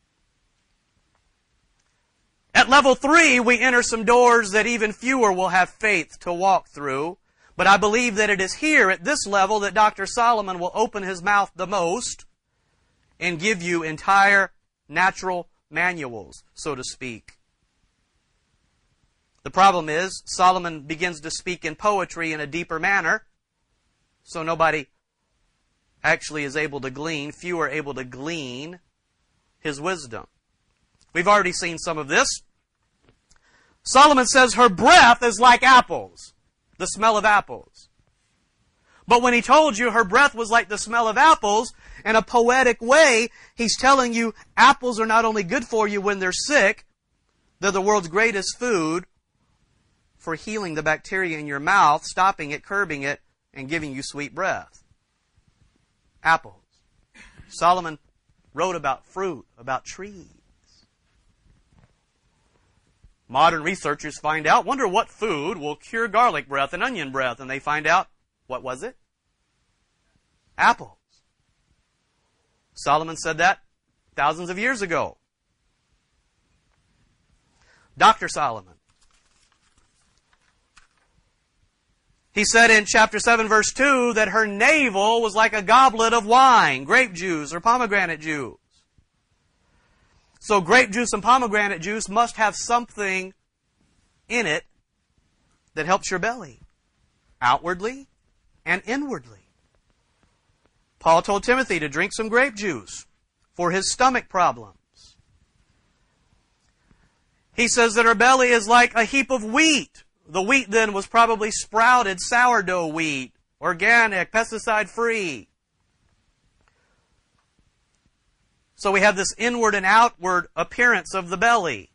At level three, we enter some doors that even fewer will have faith to walk through. But I believe that it is here at this level that Doctor Solomon will open his mouth the most and give you entire natural manuals, so to speak. The problem is, Solomon begins to speak in poetry in a deeper manner, so nobody actually is able to glean, few are able to glean his wisdom. We've already seen some of this. Solomon says her breath is like apples, the smell of apples. But when he told you her breath was like the smell of apples, in a poetic way, he's telling you apples are not only good for you when they're sick, they're the world's greatest food for healing the bacteria in your mouth, stopping it, curbing it, and giving you sweet breath. Apples. Solomon wrote about fruit, about trees. Modern researchers find out, wonder what food will cure garlic breath and onion breath. And they find out, what was it? Apples. Solomon said that thousands of years ago. Doctor Solomon. He said in chapter seven, verse two, that her navel was like a goblet of wine, grape juice or pomegranate juice. So grape juice and pomegranate juice must have something in it that helps your belly, outwardly and inwardly. Paul told Timothy to drink some grape juice for his stomach problems. He says that her belly is like a heap of wheat. The wheat then was probably sprouted sourdough wheat, organic, pesticide-free. So we have this inward and outward appearance of the belly.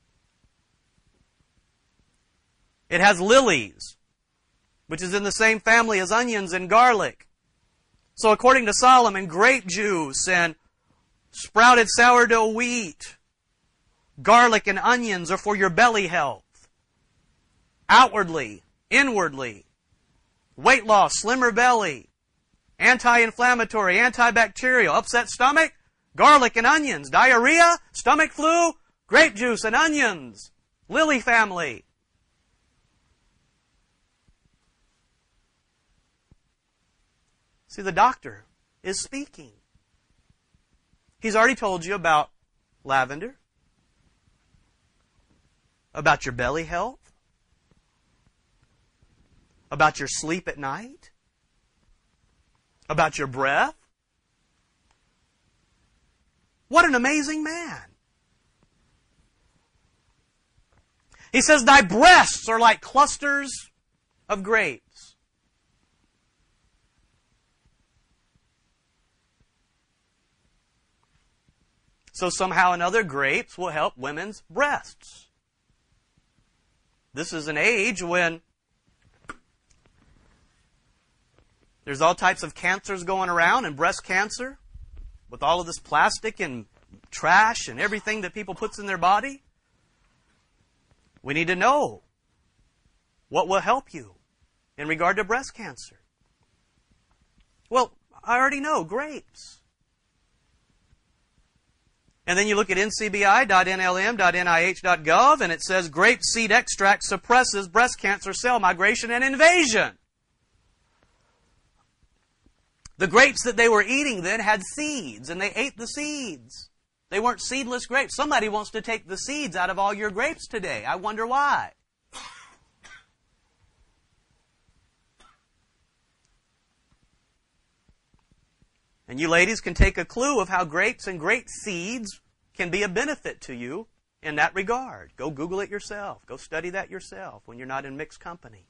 It has lilies, which is in the same family as onions and garlic. So according to Solomon, grape juice and sprouted sourdough wheat, garlic and onions are for your belly health. Outwardly, inwardly, weight loss, slimmer belly, anti-inflammatory, antibacterial, upset stomach, garlic and onions, diarrhea, stomach flu, grape juice and onions, lily family. See, the doctor is speaking. He's already told you about lavender, about your belly health, about your sleep at night, about your breath. What an amazing man. He says, thy breasts are like clusters of grapes. So somehow or another, grapes will help women's breasts. This is an age when there's all types of cancers going around, and breast cancer, with all of this plastic and trash and everything that people puts in their body. We need to know what will help you in regard to breast cancer. Well, I already know, grapes. And then you look at N C B I dot N L M dot N I H dot gov, and it says grape seed extract suppresses breast cancer cell migration and invasion. The grapes that they were eating then had seeds, and they ate the seeds. They weren't seedless grapes. Somebody wants to take the seeds out of all your grapes today. I wonder why. And you ladies can take a clue of how grapes and grape seeds can be a benefit to you in that regard. Go Google it yourself. Go study that yourself when you're not in mixed company.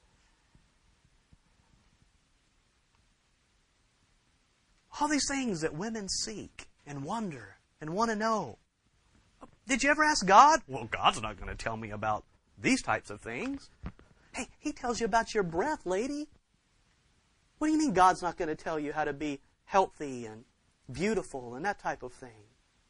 All these things that women seek and wonder and want to know. Did you ever ask God? Well, God's not going to tell me about these types of things. Hey, He tells you about your breath, lady. What do you mean God's not going to tell you how to be healthy and beautiful and that type of thing?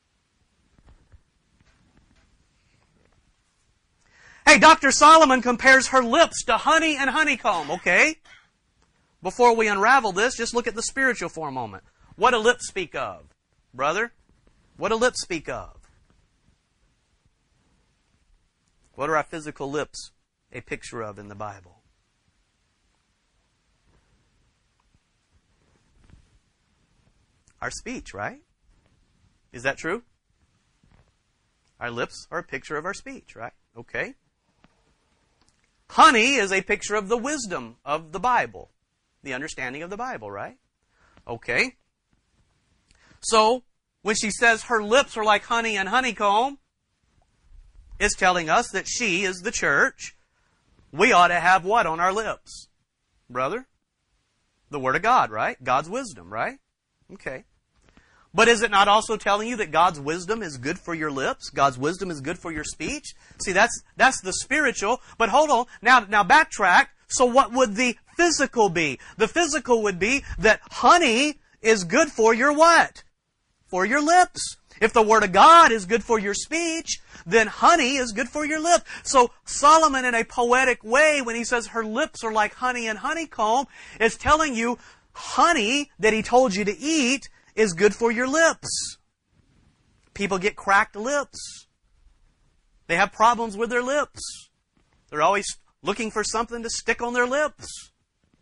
Hey, Doctor Solomon compares her lips to honey and honeycomb, okay? Before we unravel this, just look at the spiritual for a moment. What do lips speak of? Brother, what do lips speak of? What are our physical lips a picture of in the Bible? Our speech, right? Is that true? Our lips are a picture of our speech, right? Okay. Honey is a picture of the wisdom of the Bible. The understanding of the Bible, right? Okay. So, when she says her lips are like honey and honeycomb, it's telling us that she is the church. We ought to have what on our lips? Brother? The Word of God, right? God's wisdom, right? Okay. But is it not also telling you that God's wisdom is good for your lips? God's wisdom is good for your speech? See, that's that's the spiritual. But hold on. Now, now backtrack. So what would the physical be? The physical would be that honey is good for your what? For your lips. If the Word of God is good for your speech, then honey is good for your lips. So Solomon, in a poetic way, when he says her lips are like honey and honeycomb, is telling you honey that he told you to eat is good for your lips. People get cracked lips. They have problems with their lips. They're always looking for something to stick on their lips.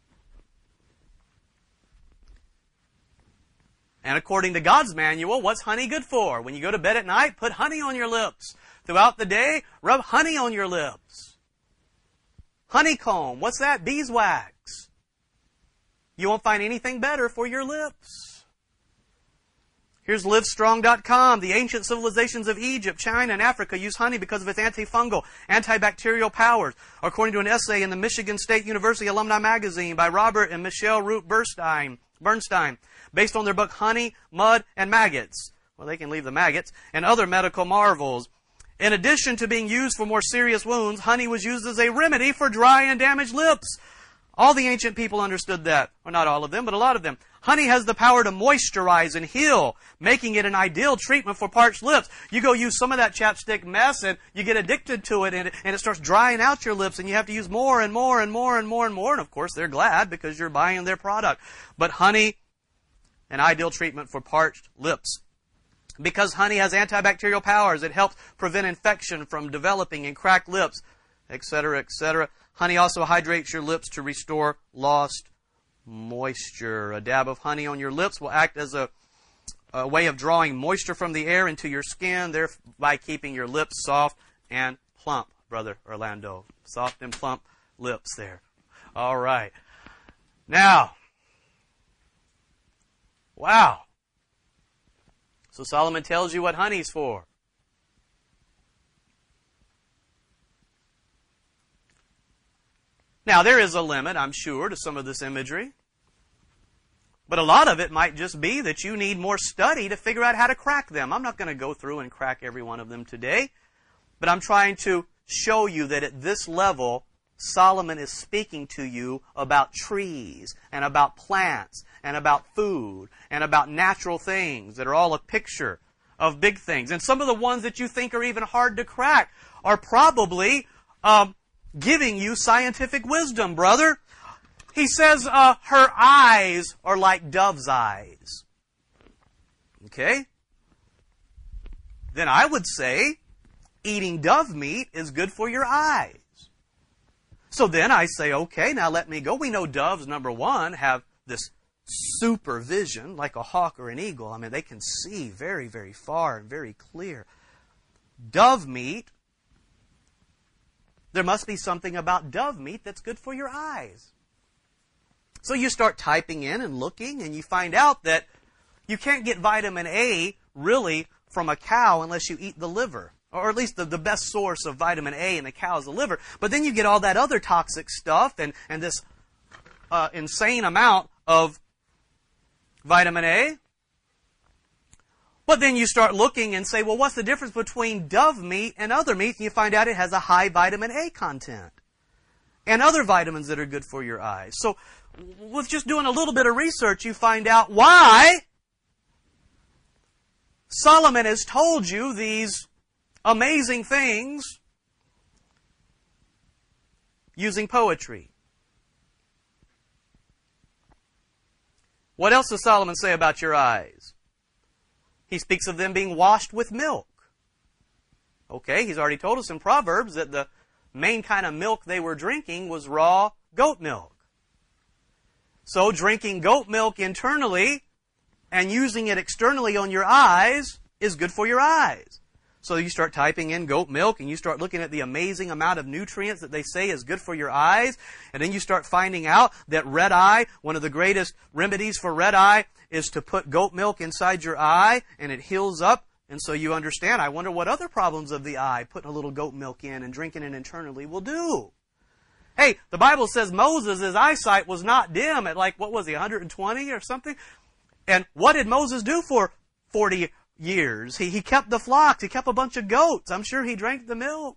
And according to God's manual, what's honey good for? When you go to bed at night, put honey on your lips. Throughout the day, rub honey on your lips. Honeycomb, what's that? Beeswax. You won't find anything better for your lips. Here's live strong dot com. The ancient civilizations of Egypt, China, and Africa use honey because of its antifungal, antibacterial powers, according to an essay in the Michigan State University Alumni Magazine by Robert and Michelle Root Bernstein, Bernstein, based on their book Honey, Mud, and Maggots. Well, they can leave the maggots. And other medical marvels. In addition to being used for more serious wounds, honey was used as a remedy for dry and damaged lips. All the ancient people understood that. Well, not all of them, but a lot of them. Honey has the power to moisturize and heal, making it an ideal treatment for parched lips. You go use some of that chapstick mess and you get addicted to it and, it and it starts drying out your lips and you have to use more and more and more and more and more. And of course, they're glad because you're buying their product. But honey, an ideal treatment for parched lips. Because honey has antibacterial powers, it helps prevent infection from developing in cracked lips, et cetera, et cetera. Honey also hydrates your lips to restore lost moisture. A dab of honey on your lips will act as a, a way of drawing moisture from the air into your skin, thereby keeping your lips soft and plump, Brother Orlando. Soft and plump lips there. All right. Now, wow. So Solomon tells you what honey's for. Now, there is a limit, I'm sure, to some of this imagery. But a lot of it might just be that you need more study to figure out how to crack them. I'm not going to go through and crack every one of them today. But I'm trying to show you that at this level, Solomon is speaking to you about trees and about plants and about food and about natural things that are all a picture of big things. And some of the ones that you think are even hard to crack are probably um, giving you scientific wisdom, brother. He says uh, her eyes are like dove's eyes. Okay? Then I would say eating dove meat is good for your eyes. So then I say, okay, now let me go. We know doves, number one, have this super vision like a hawk or an eagle. I mean, they can see very, very far and very clear. Dove meat, there must be something about dove meat that's good for your eyes. So you start typing in and looking, and you find out that you can't get vitamin A really from a cow unless you eat the liver. Or at least the, the best source of vitamin A in the cow is the liver. But then you get all that other toxic stuff and, and this uh, insane amount of vitamin A. But then you start looking and say, well, what's the difference between dove meat and other meat? And you find out it has a high vitamin A content. And other vitamins that are good for your eyes. So with just doing a little bit of research, you find out why Solomon has told you these amazing things using poetry. What else does Solomon say about your eyes? He speaks of them being washed with milk. Okay, he's already told us in Proverbs that the main kind of milk they were drinking was raw goat milk. So drinking goat milk internally and using it externally on your eyes is good for your eyes. So you start typing in goat milk and you start looking at the amazing amount of nutrients that they say is good for your eyes. And then you start finding out that red eye, one of the greatest remedies for red eye is to put goat milk inside your eye and it heals up. And so you understand, I wonder what other problems of the eye putting a little goat milk in and drinking it internally will do. Hey, the Bible says Moses, his eyesight was not dim at like, what was he, one hundred twenty or something? And what did Moses do for forty years? He, he kept the flocks. He kept a bunch of goats. I'm sure he drank the milk.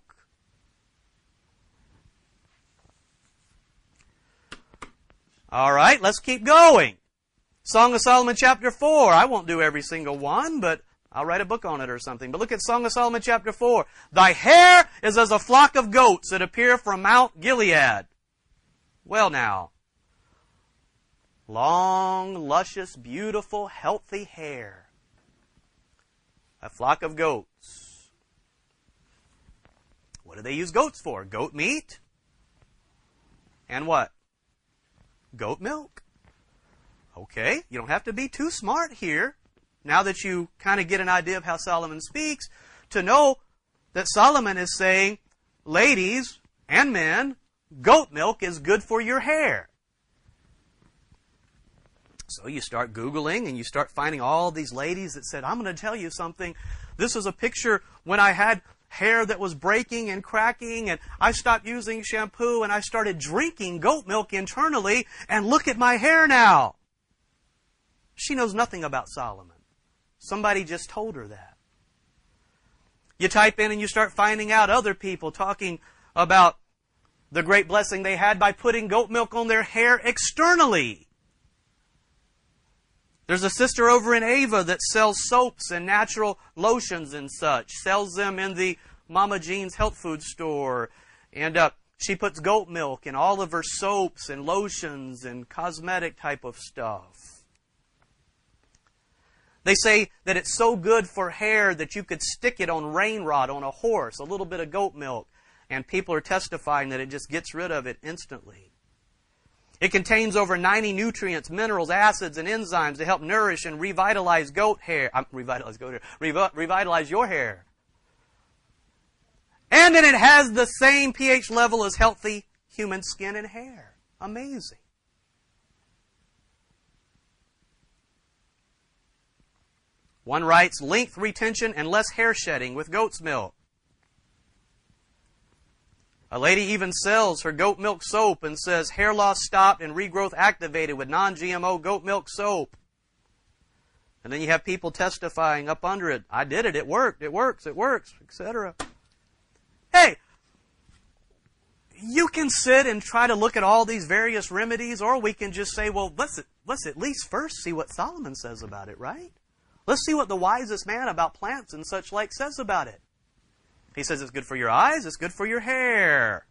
All right, let's keep going. Song of Solomon chapter four. I won't do every single one, but I'll write a book on it or something. But look at Song of Solomon chapter four. Thy hair is as a flock of goats that appear from Mount Gilead. Well now, long, luscious, beautiful, healthy hair. A flock of goats. What do they use goats for? Goat meat? And what? Goat milk. Okay, you don't have to be too smart here, now that you kind of get an idea of how Solomon speaks, to know that Solomon is saying, ladies and men, goat milk is good for your hair. So you start Googling and you start finding all these ladies that said, I'm going to tell you something. This is a picture when I had hair that was breaking and cracking, and I stopped using shampoo and I started drinking goat milk internally, and look at my hair now. She knows nothing about Solomon. Somebody just told her that. You type in and you start finding out other people talking about the great blessing they had by putting goat milk on their hair externally. There's a sister over in Ava that sells soaps and natural lotions and such. Sells them in the Mama Jean's health food store. And uh, she puts goat milk in all of her soaps and lotions and cosmetic type of stuff. They say that it's so good for hair that you could stick it on rain rot on a horse, a little bit of goat milk, and people are testifying that it just gets rid of it instantly. It contains over ninety nutrients, minerals, acids, and enzymes to help nourish and revitalize goat hair. Uh, revitalize goat hair. Revi- revitalize your hair. And then it has the same pH level as healthy human skin and hair. Amazing. One writes, length retention and less hair shedding with goat's milk. A lady even sells her goat milk soap and says hair loss stopped and regrowth activated with non G M O goat milk soap. And then you have people testifying up under it, I did it, it worked, it works, it works, et cetera. Hey, you can sit and try to look at all these various remedies, or we can just say, well, let's, let's at least first see what Solomon says about it, right? Let's see what the wisest man about plants and such like says about it. He says it's good for your eyes, it's good for your hair.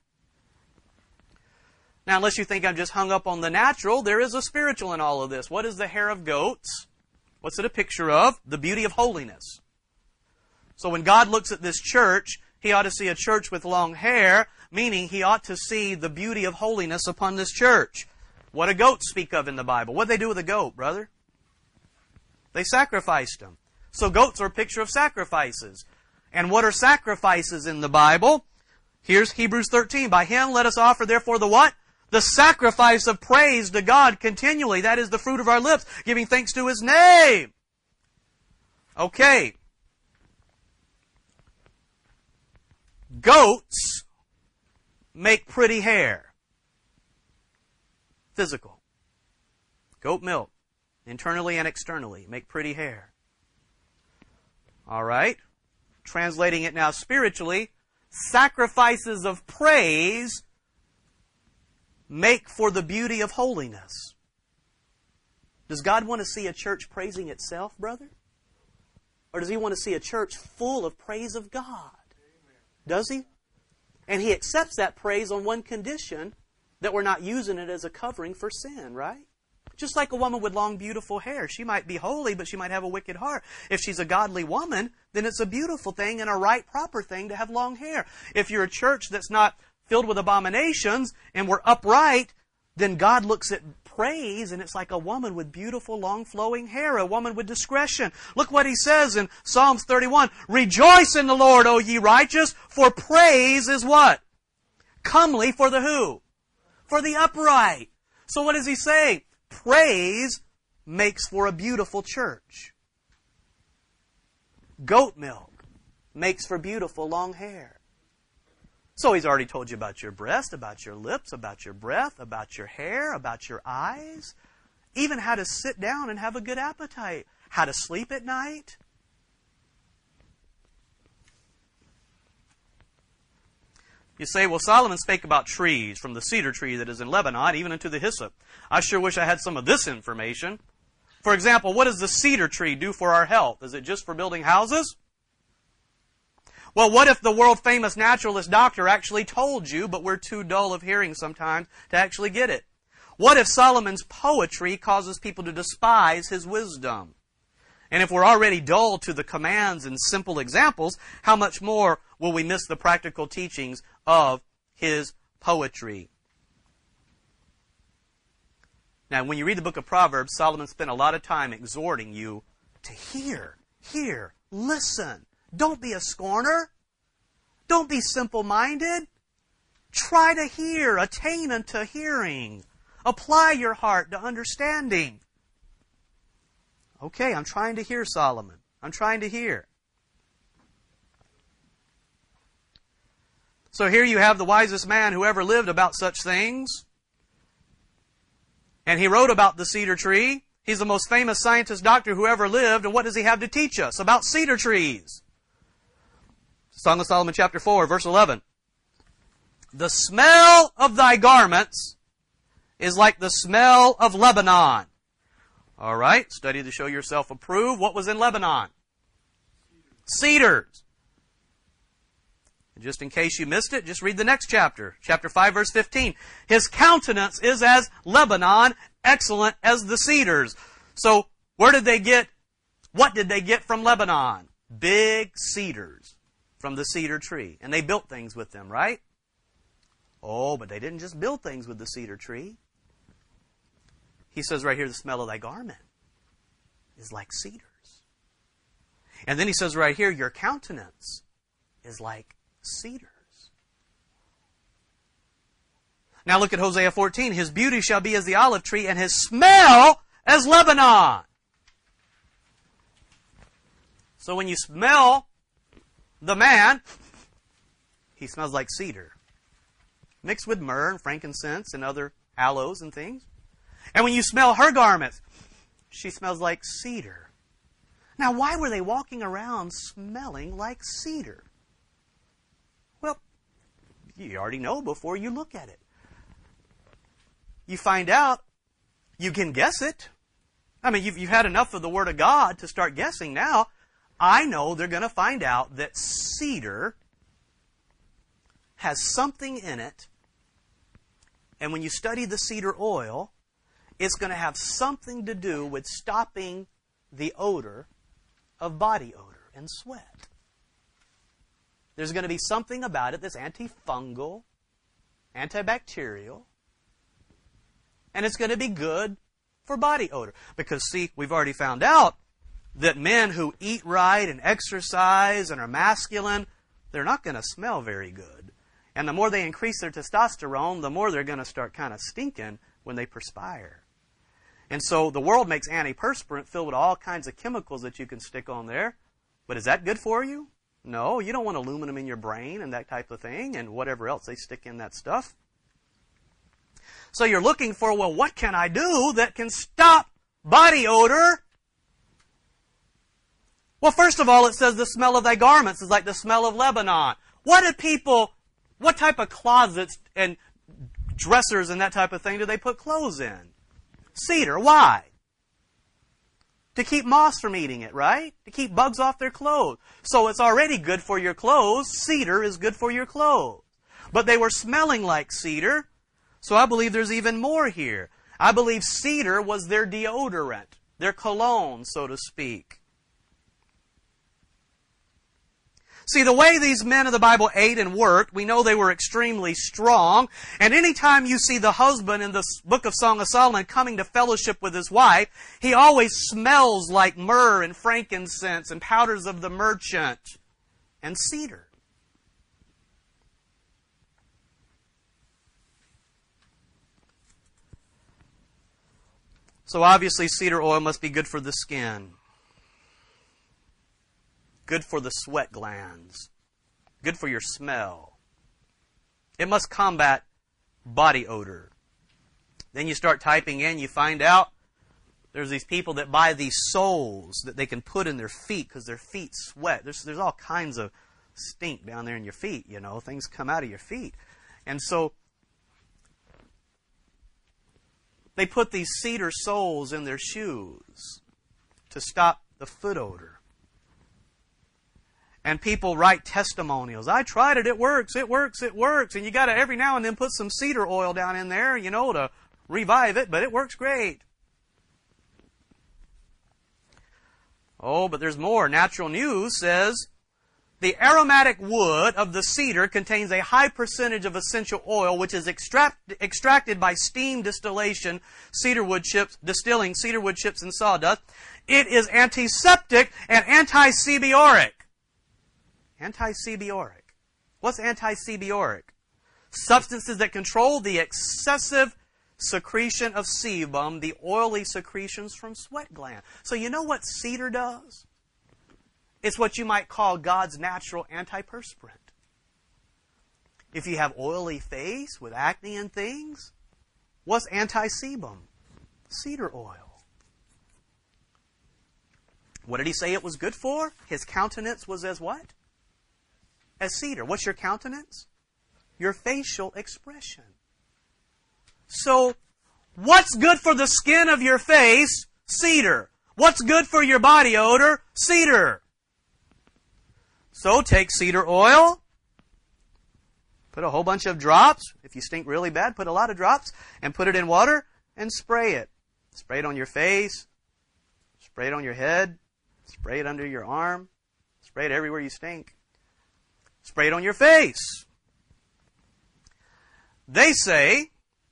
Now, unless you think I'm just hung up on the natural, there is a spiritual in all of this. What is the hair of goats? What's it a picture of? The beauty of holiness. So when God looks at this church, He ought to see a church with long hair, meaning He ought to see the beauty of holiness upon this church. What do goats speak of in the Bible? What did they do with a goat, brother? They sacrificed them. So goats are a picture of sacrifices. And what are sacrifices in the Bible? Here's Hebrews thirteen. By Him let us offer therefore the what? The sacrifice of praise to God continually. That is the fruit of our lips, giving thanks to His name. Okay. Goats make pretty hair. Physical. Goat milk. Internally and externally, make pretty hair. All right. Translating it now spiritually, sacrifices of praise make for the beauty of holiness. Does God want to see a church praising itself, brother? Or does He want to see a church full of praise of God? Does He? And He accepts that praise on one condition, that we're not using it as a covering for sin, right? Just like a woman with long, beautiful hair. She might be holy, but she might have a wicked heart. If she's a godly woman, then it's a beautiful thing and a right, proper thing to have long hair. If you're a church that's not filled with abominations and we're upright, then God looks at praise and it's like a woman with beautiful, long, flowing hair, a woman with discretion. Look what He says in Psalms thirty-one. Rejoice in the Lord, O ye righteous, for praise is what? Comely for the who? For the upright. So what does He say? Praise makes for a beautiful church. Goat milk makes for beautiful long hair. So He's already told you about your breast, about your lips, about your breath, about your hair, about your eyes, even how to sit down and have a good appetite, how to sleep at night. You say, well, Solomon spake about trees, from the cedar tree that is in Lebanon, even unto the hyssop. I sure wish I had some of this information. For example, what does the cedar tree do for our health? Is it just for building houses? Well, what if the world-famous naturalist doctor actually told you, but we're too dull of hearing sometimes to actually get it? What if Solomon's poetry causes people to despise his wisdom? And if we're already dull to the commands and simple examples, how much more will we miss the practical teachings of his poetry? Now, when you read the book of Proverbs, Solomon spent a lot of time exhorting you to hear, hear, listen. Don't be a scorner. Don't be simple-minded. Try to hear, attain unto hearing. Apply your heart to understanding. Okay, I'm trying to hear, Solomon. I'm trying to hear. So here you have the wisest man who ever lived about such things. And he wrote about the cedar tree. He's the most famous scientist doctor who ever lived. And what does he have to teach us about cedar trees? Song of Solomon chapter four, verse eleven. The smell of thy garments is like the smell of Lebanon. All right, study to show yourself approved. What was in Lebanon? Cedars. Just in case you missed it, just read the next chapter. Chapter five, verse fifteen. His countenance is as Lebanon, excellent as the cedars. So, where did they get, what did they get from Lebanon? Big cedars from the cedar tree. And they built things with them, right? Oh, but they didn't just build things with the cedar tree. He says right here, the smell of thy garment is like cedars. And then he says right here, your countenance is like cedars. Now look at Hosea fourteen. His beauty shall be as the olive tree, and his smell as Lebanon. So when you smell the man, he smells like cedar, mixed with myrrh and frankincense and other aloes and things. And when you smell her garments, she smells like cedar. Now, why were they walking around smelling like cedar? Well, you already know before you look at it. You find out, you can guess it. I mean, you've, you've had enough of the Word of God to start guessing now. I know they're going to find out that cedar has something in it, and when you study the cedar oil, it's going to have something to do with stopping the odor of body odor and sweat. There's going to be something about it that's antifungal, antibacterial, and it's going to be good for body odor. Because, see, we've already found out that men who eat right and exercise and are masculine, they're not going to smell very good. And the more they increase their testosterone, the more they're going to start kind of stinking when they perspire. And so the world makes antiperspirant filled with all kinds of chemicals that you can stick on there. But is that good for you? No, you don't want aluminum in your brain and that type of thing and whatever else they stick in that stuff. So you're looking for, well, what can I do that can stop body odor? Well, first of all, it says the smell of thy garments is like the smell of Lebanon. What do people, what type of closets and dressers and that type of thing do they put clothes in? Cedar. Why? To keep moths from eating it, right? To keep bugs off their clothes. So it's already good for your clothes. Cedar is good for your clothes. But they were smelling like cedar, so I believe there's even more here. I believe cedar was their deodorant, their cologne, so to speak. See, the way these men of the Bible ate and worked, we know they were extremely strong. And anytime you see the husband in the book of Song of Solomon coming to fellowship with his wife, he always smells like myrrh and frankincense and powders of the merchant and cedar. So obviously cedar oil must be good for the skin. Good for the sweat glands. Good for your smell. It must combat body odor. Then you start typing in, you find out there's these people that buy these soles that they can put in their feet because their feet sweat. There's, there's all kinds of stink down there in your feet, you know. Things come out of your feet. And so They put these cedar soles in their shoes to stop the foot odor. And people write testimonials. I tried it, it works, it works, it works. And you got to every now and then put some cedar oil down in there, you know, to revive it, but it works great. Oh, but there's more. Natural News says, the aromatic wood of the cedar contains a high percentage of essential oil, which is extract, extracted by steam distillation, cedar wood chips, distilling cedar wood chips and sawdust. It is antiseptic and antisebiotic. Antisebiotic. What's antisebiotic? Substances that control the excessive secretion of sebum, the oily secretions from sweat gland. So you know what cedar does? It's what you might call God's natural antiperspirant. If you have oily face with acne and things, what's anti-sebum? Cedar oil. What did he say it was good for? His countenance was as what? As cedar. What's your countenance? Your facial expression. So, what's good for the skin of your face? Cedar. What's good for your body odor? Cedar. So take cedar oil, put a whole bunch of drops. If you stink really bad, put a lot of drops, and put it in water and spray it. Spray it on your face, spray it on your head, spray it under your arm, spray it everywhere you stink. Spray it on your face. They say,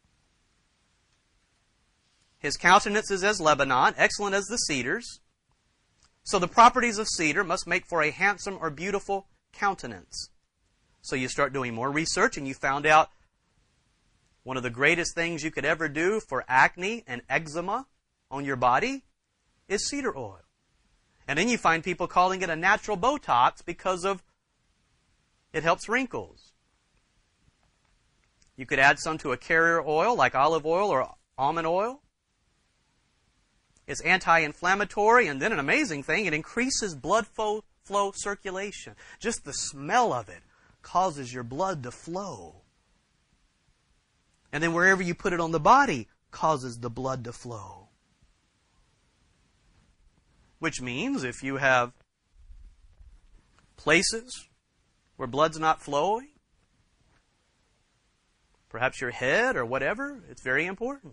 his countenance is as Lebanon, excellent as the cedars. So the properties of cedar must make for a handsome or beautiful countenance. So you start doing more research and you found out one of the greatest things you could ever do for acne and eczema on your body is cedar oil. And then you find people calling it a natural Botox because of it helps wrinkles. You could add some to a carrier oil like olive oil or almond oil. It's anti-inflammatory, and then an amazing thing, it increases blood flow, flow circulation. Just the smell of it causes your blood to flow. And then wherever you put it on the body causes the blood to flow. Which means if you have places where blood's not flowing, perhaps your head or whatever, it's very important.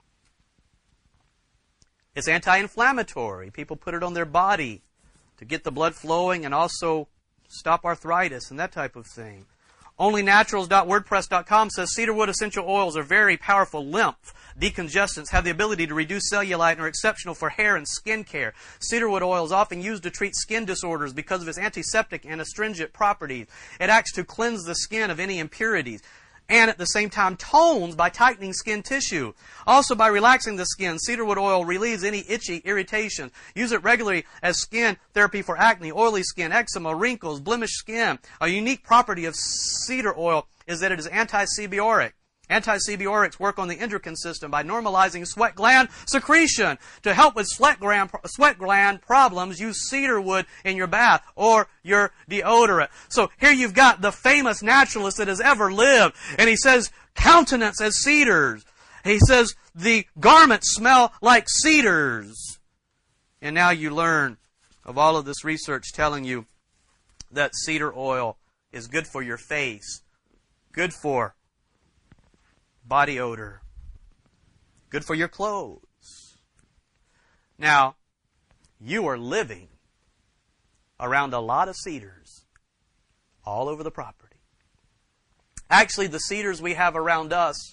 It's anti-inflammatory. People put it on their body to get the blood flowing and also stop arthritis and that type of thing. only naturals dot wordpress dot com says cedarwood essential oils are very powerful lymph decongestants, have the ability to reduce cellulite, and are exceptional for hair and skin care. Cedarwood oil is often used to treat skin disorders because of its antiseptic and astringent properties. It acts to cleanse the skin of any impurities, and at the same time tones by tightening skin tissue. Also by relaxing the skin, cedarwood oil relieves any itchy irritation. Use it regularly as skin therapy for acne, oily skin, eczema, wrinkles, blemished skin. A unique property of cedar oil is that it is antisebiotic. Antisebiotics work on the endocrine system by normalizing sweat gland secretion. To help with sweat gland, sweat gland problems, use cedarwood in your bath or your deodorant. So here you've got the famous naturalist that has ever lived. And he says, countenance as cedars. He says, the garments smell like cedars. And now you learn of all of this research telling you that cedar oil is good for your face, good for body odor, good for your clothes. Now, you are living around a lot of cedars all over the property. Actually, the cedars we have around us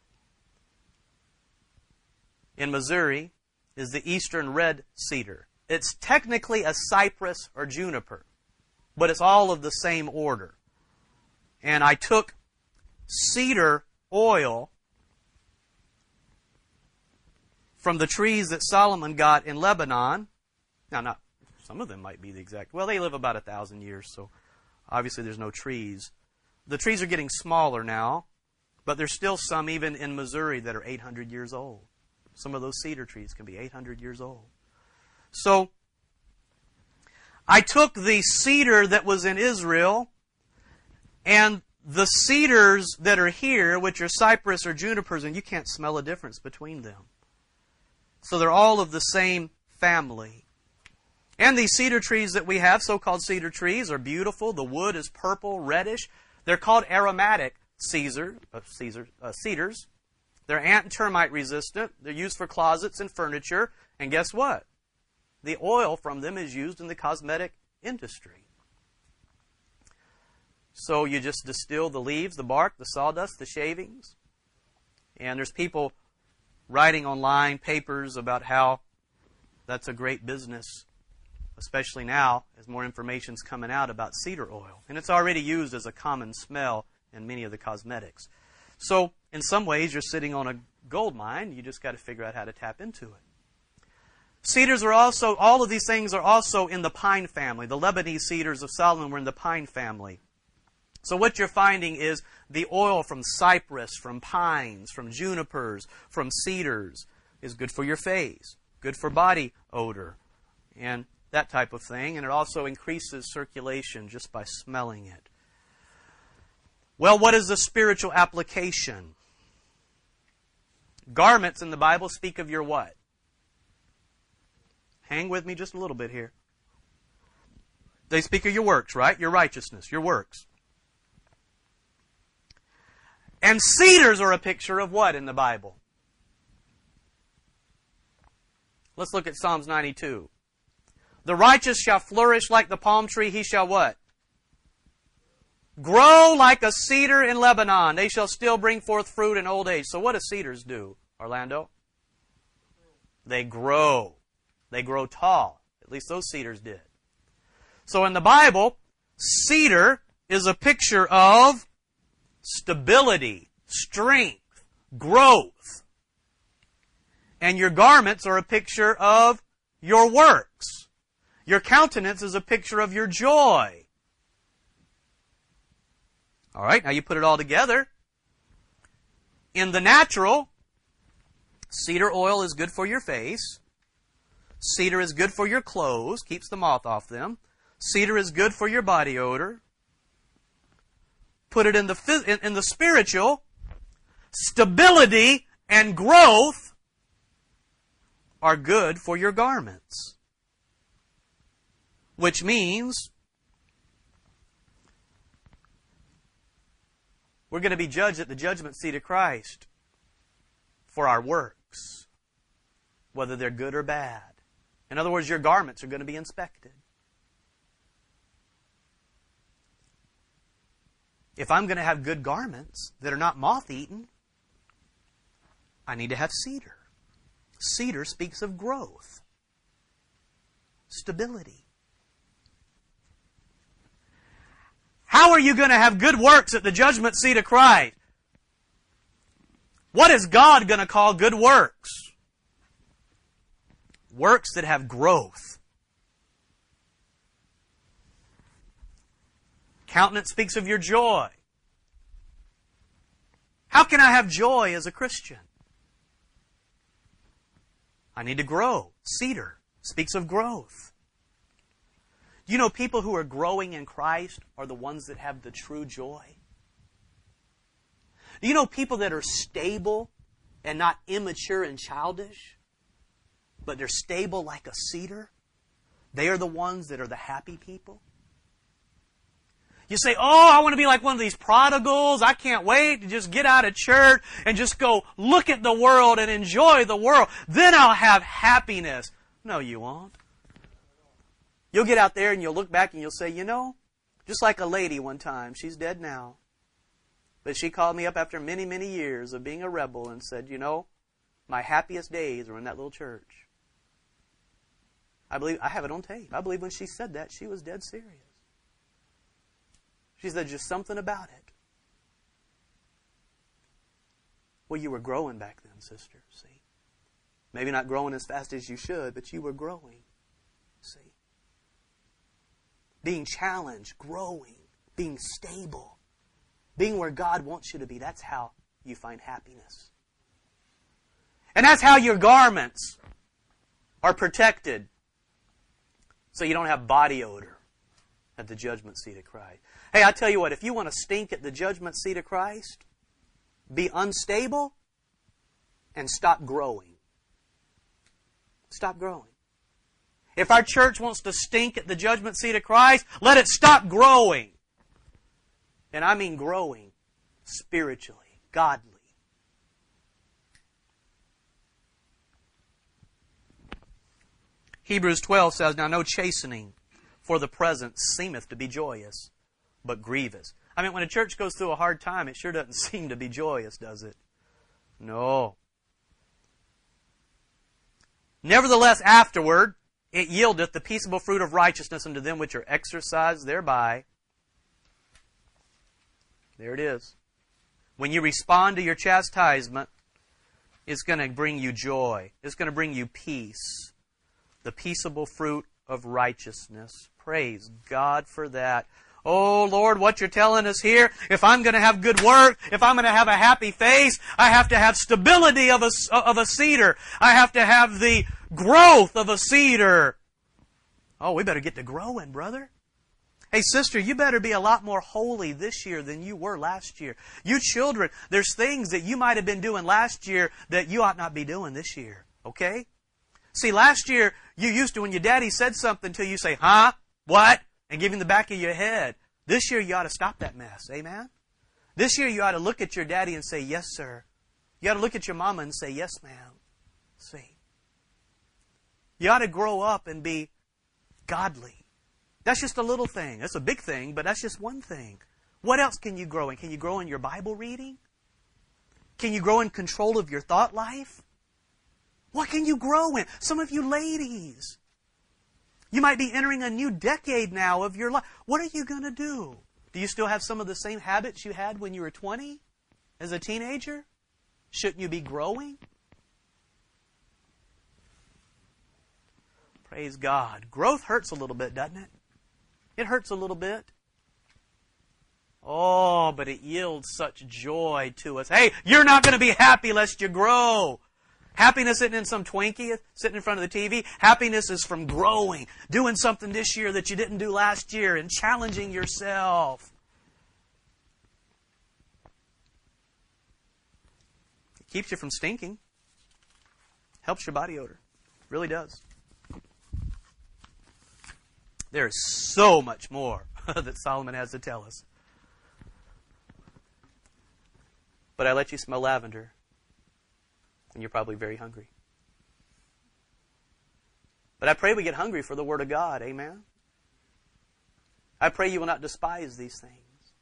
in Missouri is the eastern red cedar. It's technically a cypress or juniper, but it's all of the same order. And I took cedar oil from the trees that Solomon got in Lebanon. Now, not some of them might be the exact. Well, they live about a thousand years, so obviously there's no trees. The trees are getting smaller now, but there's still some even in Missouri that are eight hundred years old. Some of those cedar trees can be eight hundred years old. So, I took the cedar that was in Israel, and the cedars that are here, which are cypress or junipers, and you can't smell a difference between them. So they're all of the same family. And these cedar trees that we have, so-called cedar trees, are beautiful. The wood is purple, reddish. They're called aromatic Caesar, uh, Caesar, uh, cedars. They're ant and termite resistant. They're used for closets and furniture. And guess what? The oil from them is used in the cosmetic industry. So you just distill the leaves, the bark, the sawdust, the shavings. And there's people writing online papers about how that's a great business, especially now as more information's coming out about cedar oil. And it's already used as a common smell in many of the cosmetics. So in some ways you're sitting on a gold mine. You just got to figure out how to tap into it. Cedars are also, all of these things are also in the pine family. The Lebanese cedars of Solomon were in the pine family. So what you're finding is the oil from cypress, from pines, from junipers, from cedars is good for your face, good for body odor, and that type of thing. And it also increases circulation just by smelling it. Well, what is the spiritual application? Garments in the Bible speak of your what? Hang with me just a little bit here. They speak of your works, right? Your righteousness, your works. And cedars are a picture of what in the Bible? Let's look at Psalms ninety-two. The righteous shall flourish like the palm tree. He shall what? Grow like a cedar in Lebanon. They shall still bring forth fruit in old age. So what do cedars do, Orlando? They grow. They grow tall. At least those cedars did. So in the Bible, cedar is a picture of stability, strength, growth. And your garments are a picture of your works. Your countenance is a picture of your joy. All right, now you put it all together. In the natural, cedar oil is good for your face. Cedar is good for your clothes, keeps the moth off them. Cedar is good for your body odor. Put it in the in, in the spiritual, stability and growth are good for your garments. Which means we're going to be judged at the judgment seat of Christ for our works, whether they're good or bad. In other words, your garments are going to be inspected. If I'm going to have good garments that are not moth-eaten, I need to have cedar. Cedar speaks of growth, stability. How are you going to have good works at the judgment seat of Christ? What is God going to call good works? Works that have growth. Countenance speaks of your joy. How can I have joy as a Christian? I need to grow. Cedar speaks of growth. You know, people who are growing in Christ are the ones that have the true joy. Do you know people that are stable and not immature and childish, but they're stable like a cedar? They are the ones that are the happy people. You say, oh, I want to be like one of these prodigals. I can't wait to just get out of church and just go look at the world and enjoy the world. Then I'll have happiness. No, you won't. You'll get out there and you'll look back and you'll say, you know, just like a lady one time, she's dead now. But she called me up after many, many years of being a rebel and said, you know, my happiest days were in that little church. I believe, I have it on tape. I believe when she said that, she was dead serious. She said, just something about it. Well, you were growing back then, sister, see. Maybe not growing as fast as you should, but you were growing, see. Being challenged, growing, being stable, being where God wants you to be. That's how you find happiness. And that's how your garments are protected, so you don't have body odor. at the judgment seat of Christ. Hey, I tell you what, if you want to stink at the judgment seat of Christ, be unstable and stop growing. Stop growing. If our church wants to stink at the judgment seat of Christ, let it stop growing. And I mean growing spiritually, godly. Hebrews twelve says, now no chastening for the present seemeth to be joyous, but grievous. I mean, when a church goes through a hard time, it sure doesn't seem to be joyous, does it? No. Nevertheless, afterward, it yieldeth the peaceable fruit of righteousness unto them which are exercised thereby. There it is. When you respond to your chastisement, it's going to bring you joy. It's going to bring you peace. The peaceable fruit of righteousness. Praise God for that. Oh, Lord, what you're telling us here, if I'm going to have good work, if I'm going to have a happy face, I have to have stability of a, of a cedar. I have to have the growth of a cedar. Oh, we better get to growing, brother. Hey, sister, you better be a lot more holy this year than you were last year. You children, there's things that you might have been doing last year that you ought not be doing this year. Okay? See, last year, you used to, when your daddy said something to you, say, huh? What? And give him the back of your head. This year, you ought to stop that mess. Amen? This year, you ought to look at your daddy and say, yes, sir. You ought to look at your mama and say, yes, ma'am. See? You ought to grow up and be godly. That's just a little thing. That's a big thing, but that's just one thing. What else can you grow in? Can you grow in your Bible reading? Can you grow in control of your thought life? What can you grow in? Some of you ladies, you might be entering a new decade now of your life. What are you going to do? Do you still have some of the same habits you had when you were twenty as a teenager? Shouldn't you be growing? Praise God. Growth hurts a little bit, doesn't it? It hurts a little bit. Oh, but it yields such joy to us. Hey, you're not going to be happy lest you grow. Happiness isn't in some Twinkie sitting in front of the T V. Happiness is from growing, doing something this year that you didn't do last year, and challenging yourself. It keeps you from stinking. Helps your body odor. Really does. There is so much more that Solomon has to tell us. But I let you smell lavender, and you're probably very hungry. But I pray we get hungry for the Word of God. Amen? I pray you will not despise these things.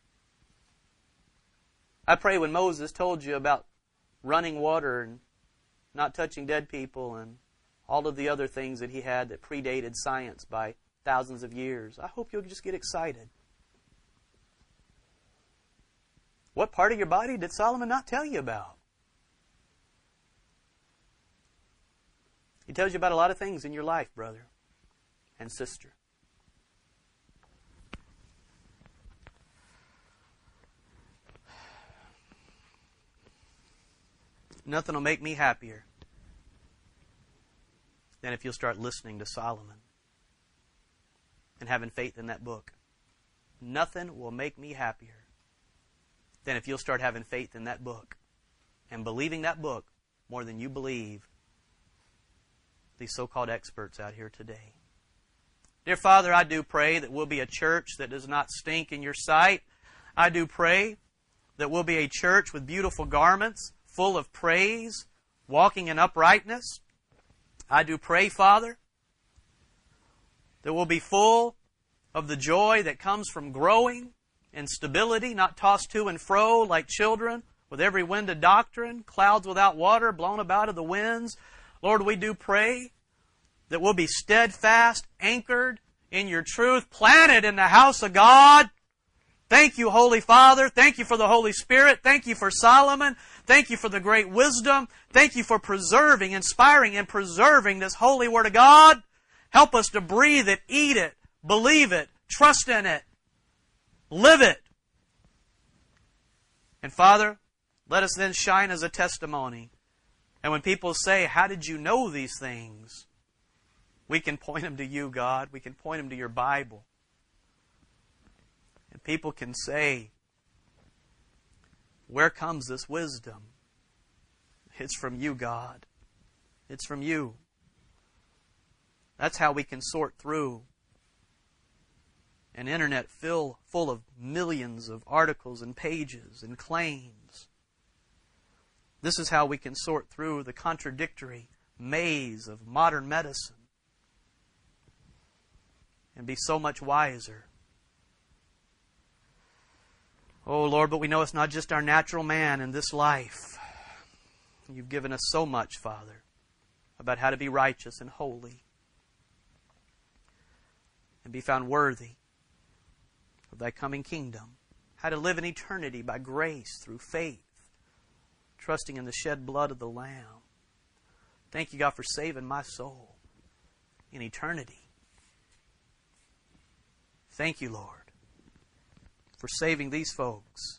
I pray when Moses told you about running water and not touching dead people and all of the other things that he had that predated science by thousands of years, I hope you'll just get excited. What part of your body did Solomon not tell you about? He tells you about a lot of things in your life, brother and sister. Nothing will make me happier than if you'll start listening to Solomon and having faith in that book. Nothing will make me happier than if you'll start having faith in that book and believing that book more than you believe these so-called experts out here today. Dear Father, I do pray that we'll be a church that does not stink in your sight. I do pray that we'll be a church with beautiful garments, full of praise, walking in uprightness. I do pray, Father, that we'll be full of the joy that comes from growing and stability, not tossed to and fro like children with every wind of doctrine, clouds without water, blown about of the winds. Lord, we do pray that we'll be steadfast, anchored in your truth, planted in the house of God. Thank you, Holy Father. Thank you for the Holy Spirit. Thank you for Solomon. Thank you for the great wisdom. Thank you for preserving, inspiring, and preserving this holy Word of God. Help us to breathe it, eat it, believe it, trust in it, live it. And Father, let us then shine as a testimony. And when people say, how did you know these things? We can point them to you, God. We can point them to your Bible. People can say, where comes this wisdom? It's from you, God. It's from you. That's how we can sort through an internet fill, full of millions of articles and pages and claims. This is how we can sort through the contradictory maze of modern medicine and be so much wiser. Oh, Lord, but we know it's not just our natural man in this life. You've given us so much, Father, about how to be righteous and holy and be found worthy of Thy coming kingdom. How to live in eternity by grace through faith, trusting in the shed blood of the Lamb. Thank you, God, for saving my soul in eternity. Thank you, Lord, for saving these folks.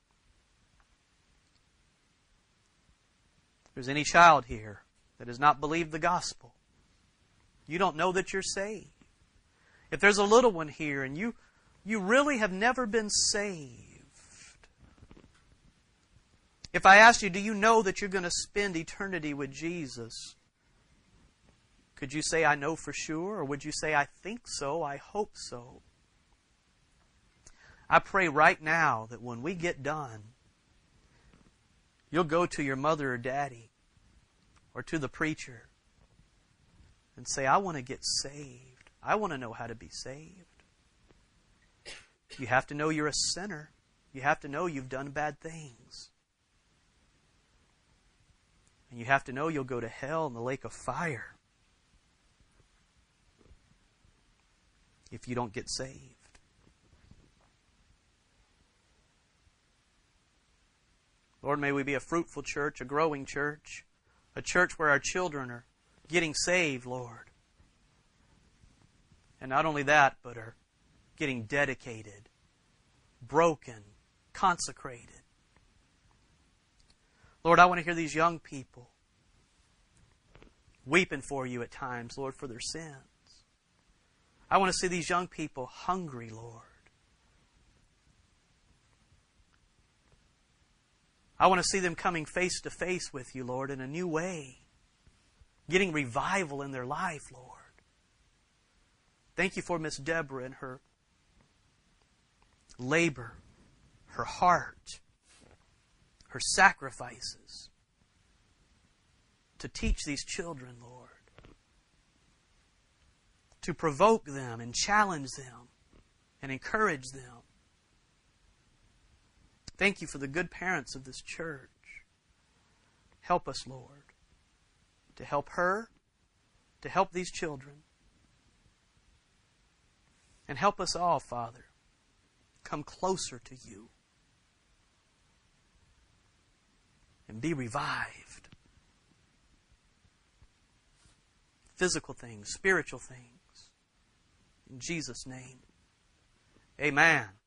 If there's any child here that has not believed the gospel, you don't know that you're saved. If there's a little one here and you, you really have never been saved, if I asked you, do you know that you're going to spend eternity with Jesus? Could you say, I know for sure? Or would you say, I think so, I hope so? I pray right now that when we get done, you'll go to your mother or daddy or to the preacher and say, I want to get saved. I want to know how to be saved. You have to know you're a sinner. You have to know you've done bad things. And you have to know you'll go to hell in the lake of fire if you don't get saved. Lord, may we be a fruitful church, a growing church, a church where our children are getting saved, Lord. And not only that, but are getting dedicated, broken, consecrated. Lord, I want to hear these young people weeping for you at times, Lord, for their sins. I want to see these young people hungry, Lord. I want to see them coming face to face with you, Lord, in a new way, getting revival in their life, Lord. Thank you for Miss Deborah and her labor, her heart, her sacrifices to teach these children, Lord, to provoke them and challenge them and encourage them. Thank you for the good parents of this church. Help us, Lord, to help her, to help these children, and help us all, Father, come closer to you and be revived. Physical things, spiritual things. In Jesus' name, amen.